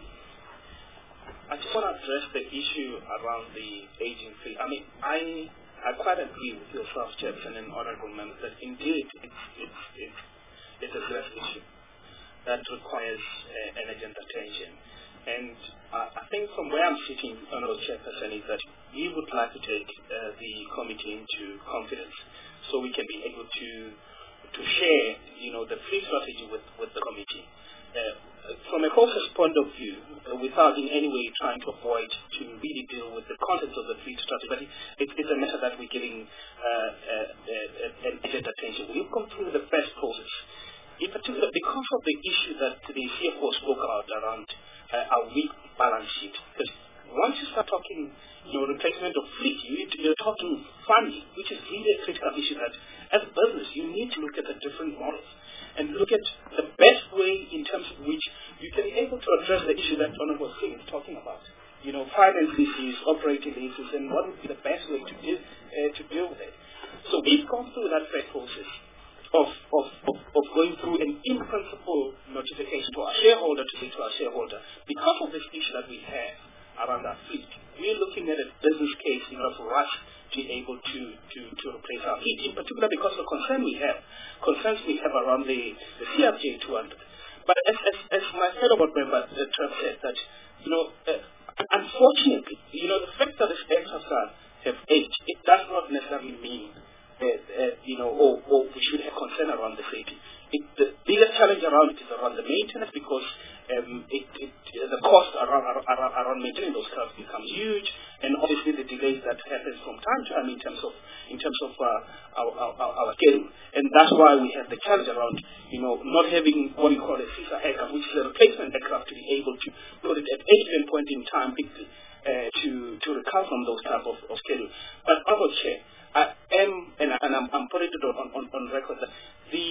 I just want to address the issue around the aging fee. I mean, I I quite agree with yourself, Chairperson and honourable members, that indeed it's, it's, it's, it's a serious issue that requires uh, an urgent attention. And uh, I think from where I'm sitting, honourable Chairperson, is that we would like to take uh, the committee into confidence so we can be able to to share, you know, the fleet strategy with, with the committee. Uh, from a process point of view, uh, without in any way trying to avoid to really deal with the contents of the fleet strategy, but it, it's a matter that we're giving uh, uh, uh, an urgent attention. We've gone through the first process, in particular because of the issue that the C F O spoke about around uh, our weak balance sheet. Because once you start talking, you know, replacement of fleet, you, you're talking funding, which is really a critical issue that, as a business, you need to look at the different models and look at the best way in terms of which you can be able to address the issue that Honourable Singh is talking about. You know, finance issues, operating issues, and what would be the best way to deal, uh, to deal with it. So we've gone through that fair process of, of, of, of going through an in-principle notification to our shareholder, to say to our shareholder, because of this issue that we have around our fleet, we're looking at a business case in order for us to be able to, to, to replace our fleet, in particular because of the concern we have, concerns we have around the, the C R J two hundred. But as, as, as my fellow board member, uh, Trump said, that, you know, uh, unfortunately, you know, the fact that this aircraft have aged, it does not necessarily mean that, uh, you know, or, or we should have concern around the safety. It, the biggest challenge around it is around the maintenance because um, it, it, the cost around, around, around maintaining those cars becomes huge, and obviously the delays that happen from time to time in terms of in terms of uh, our, our, our schedule. And that's why we have the challenge around, you know, not having what we call a C I S A aircraft, which is a replacement aircraft, to be able to put it at any given point in time quickly uh, to to recover from those type of, of schedule. But I would say, I am, and, I, and I'm, I'm putting it on, on, on record that the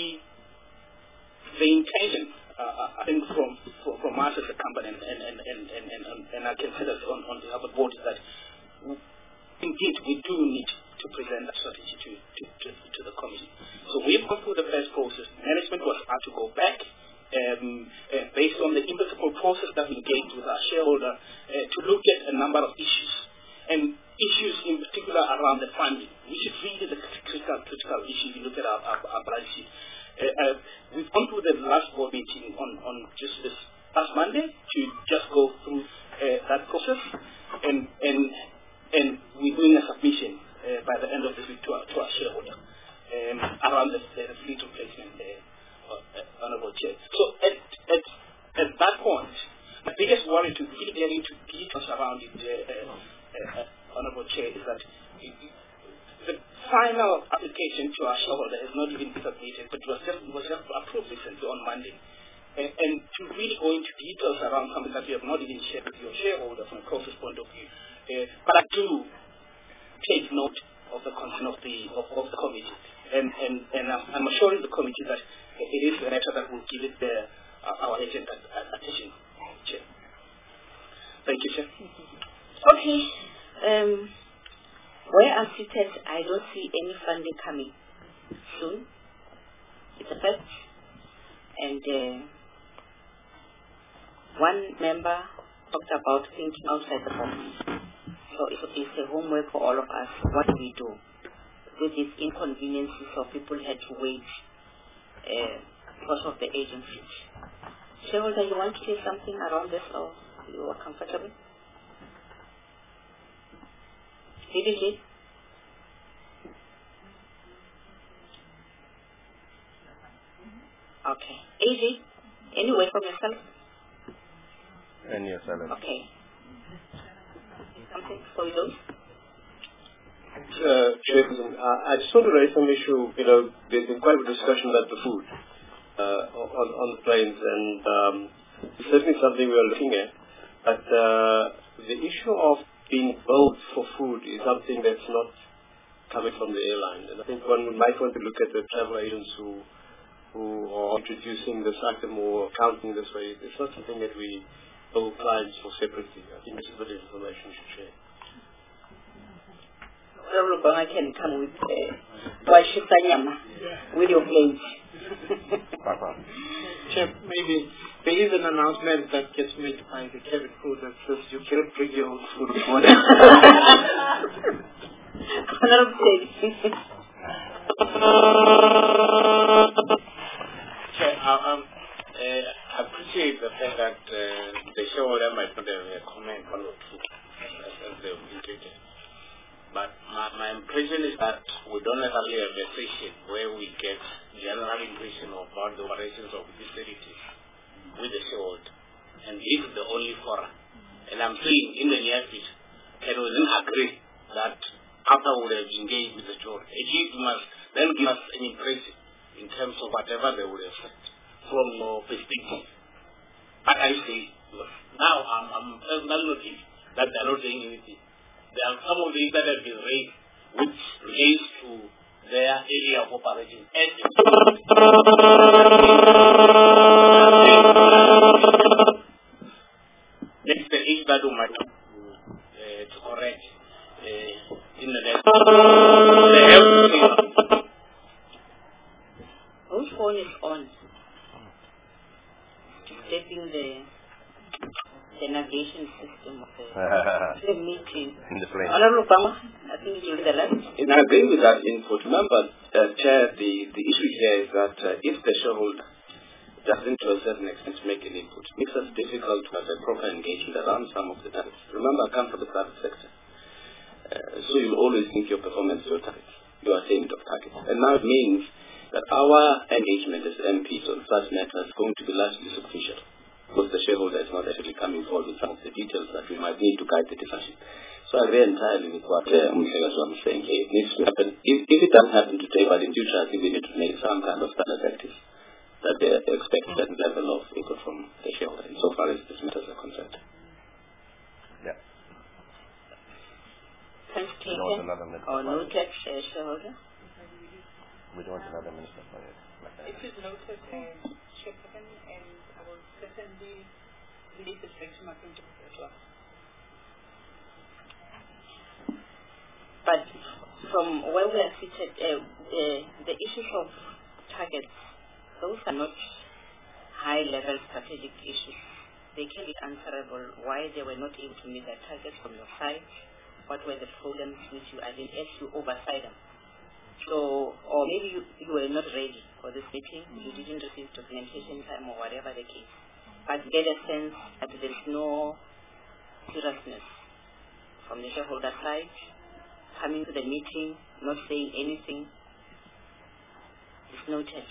the intention, uh, I think, from, from from us as a company, and and, and, and, and, and, and I can say that on, on behalf of the board, is that indeed we do need to present a strategy to, to, to, to the committee. So we've gone through the first process. Management was asked to go back um, uh, based on the funding, which is really the critical, critical issue if you look at our, our, our balance sheet. Uh, uh, we've gone through the last board meeting on, on just this past Monday to just go through uh, that process, and and and we're doing a submission uh, by the end of this week to our, to our shareholder um, around the, the fleet replacement, uh, uh, Honourable Chair. So at, at, at that point, the biggest worry to really get into details around it, uh, uh, uh, Honourable Chair, is that it, the final application to our shareholder has not even been submitted, but was just, was just approved recently on Monday. And, and to really go into details around something that we have not even shared with your shareholder from a process point of view. Uh, but I do take note of the concern of the of, of the committee, and and, and I'm, I'm assuring the committee that it is the matter that will give it the, uh, our agent attention. Chair. Thank you, Chair. Okay. Um, where I'm seated, I don't see any funding coming soon. It's a fact. And uh, one member talked about thinking outside the box. So it's, it's a homework for all of us. What do we do with these inconveniences of people had to wait uh, because of the agency? Shareholder, you want to say something around this, or you are comfortable? D D G? Okay. A G, any word from yourself? And yourself. Okay. Something for you? Uh, Chairperson, uh, I just want to raise some issue. You know, there's been quite a discussion about the food uh, on, on the planes, and um, it's certainly something we are looking at. But uh, the issue of being billed for food is something that's not coming from the airline. And I think one might want to look at the travel agents who who are introducing this item or accounting this way. It's not something that we bill clients for separately. I think this is a bit of information we should share. I can come with uh, with your planes. Chef, maybe there is an announcement that gets made by the cabin crew that says you can't bring your own food forward. Chair, um, uh, I appreciate the fact that uh, the shareholder might not have a comment on the two as they have indicated. But my, my impression is that we don't necessarily have a session where we get general impression about the operations of these entities with the shareholder. And this is the only forum. And I'm saying in the near future, can we then agree that after we have engaged with the shareholder, at least must then give us an impression in terms of whatever they would have said from your perspective. But I say, now I'm, I'm personally noting that they're not saying anything. There are some of the things that have been raised which relates to their area of operation. And that's the issue that we might have uh, to correct uh, in the next. Whose phone is on? Stepping the the navigation system of the, the meeting. In the plane. Honorable Obama, I think you'll be the last. And I agree with that input. Remember, uh, Chair, the, the issue here is that uh, if the shareholder doesn't to a certain extent make an input, it makes it difficult to have a proper engagement around some of the targets. Remember, I come from the private sector. Uh, so you always think your performance is your targets, your attainment of targets. And now it means that our engagement as M Ps on such matters is going to be largely superficial, because the shareholder is not actually coming forward with some of the details that we might need to guide the discussion. So I agree entirely with what uh, I'm saying here. It needs to happen. If, if it doesn't happen today, but in future, I think we need to make some kind of standard practice that they expect a certain level of input from the shareholder, insofar as these matters are concerned. Yeah. Thanks, We don't want another minister. or no tax uh, shareholder? We don't want another minister for it. It is noted, uh, Chairperson, and I will certainly leave the back to my principals as well. But from where we are seated, uh, uh, the issues of targets, those are not high-level strategic issues. They can be answerable why they were not able to meet their targets from your side, what were the problems with you as, in, as you oversee them. So, or maybe you, you were not ready for this meeting, you didn't receive documentation time or whatever the case. But get a sense that there is no seriousness from the shareholder side, coming to the meeting, not saying anything, is noted.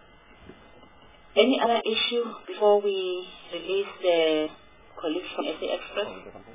Any other issue before we release the colleagues from S A Express?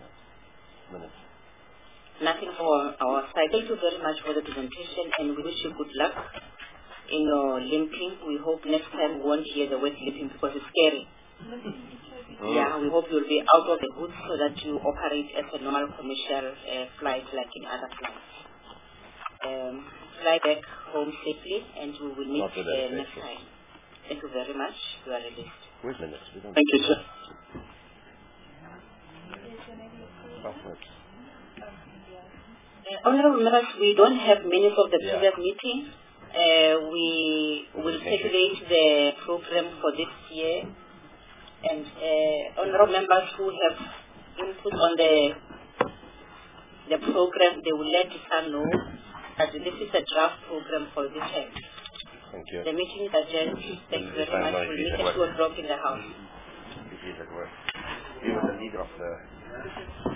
Nothing for our side. Thank you very much for the presentation, and we wish you good luck in your limping. We hope next time we won't hear the word limping because it's scary. Mm. Yeah, we hope you'll be out of the woods so that you operate as a normal commercial uh, flight like in other flights. Um, fly back home safely, and we will meet uh, next time. Thank you very much. You are released. Wait a minute. Thank you, sir. Uh, Honorable members, we don't have minutes of the yeah. previous meeting. Uh, we will circulate the program for this year. And uh, honorable members who have input on the the program, they will let us know that this is a draft program for this year. Thank you. The meeting is adjourned. Thank you very much. We'll meet at two o'clock in the house. It is at work. You were the leader of the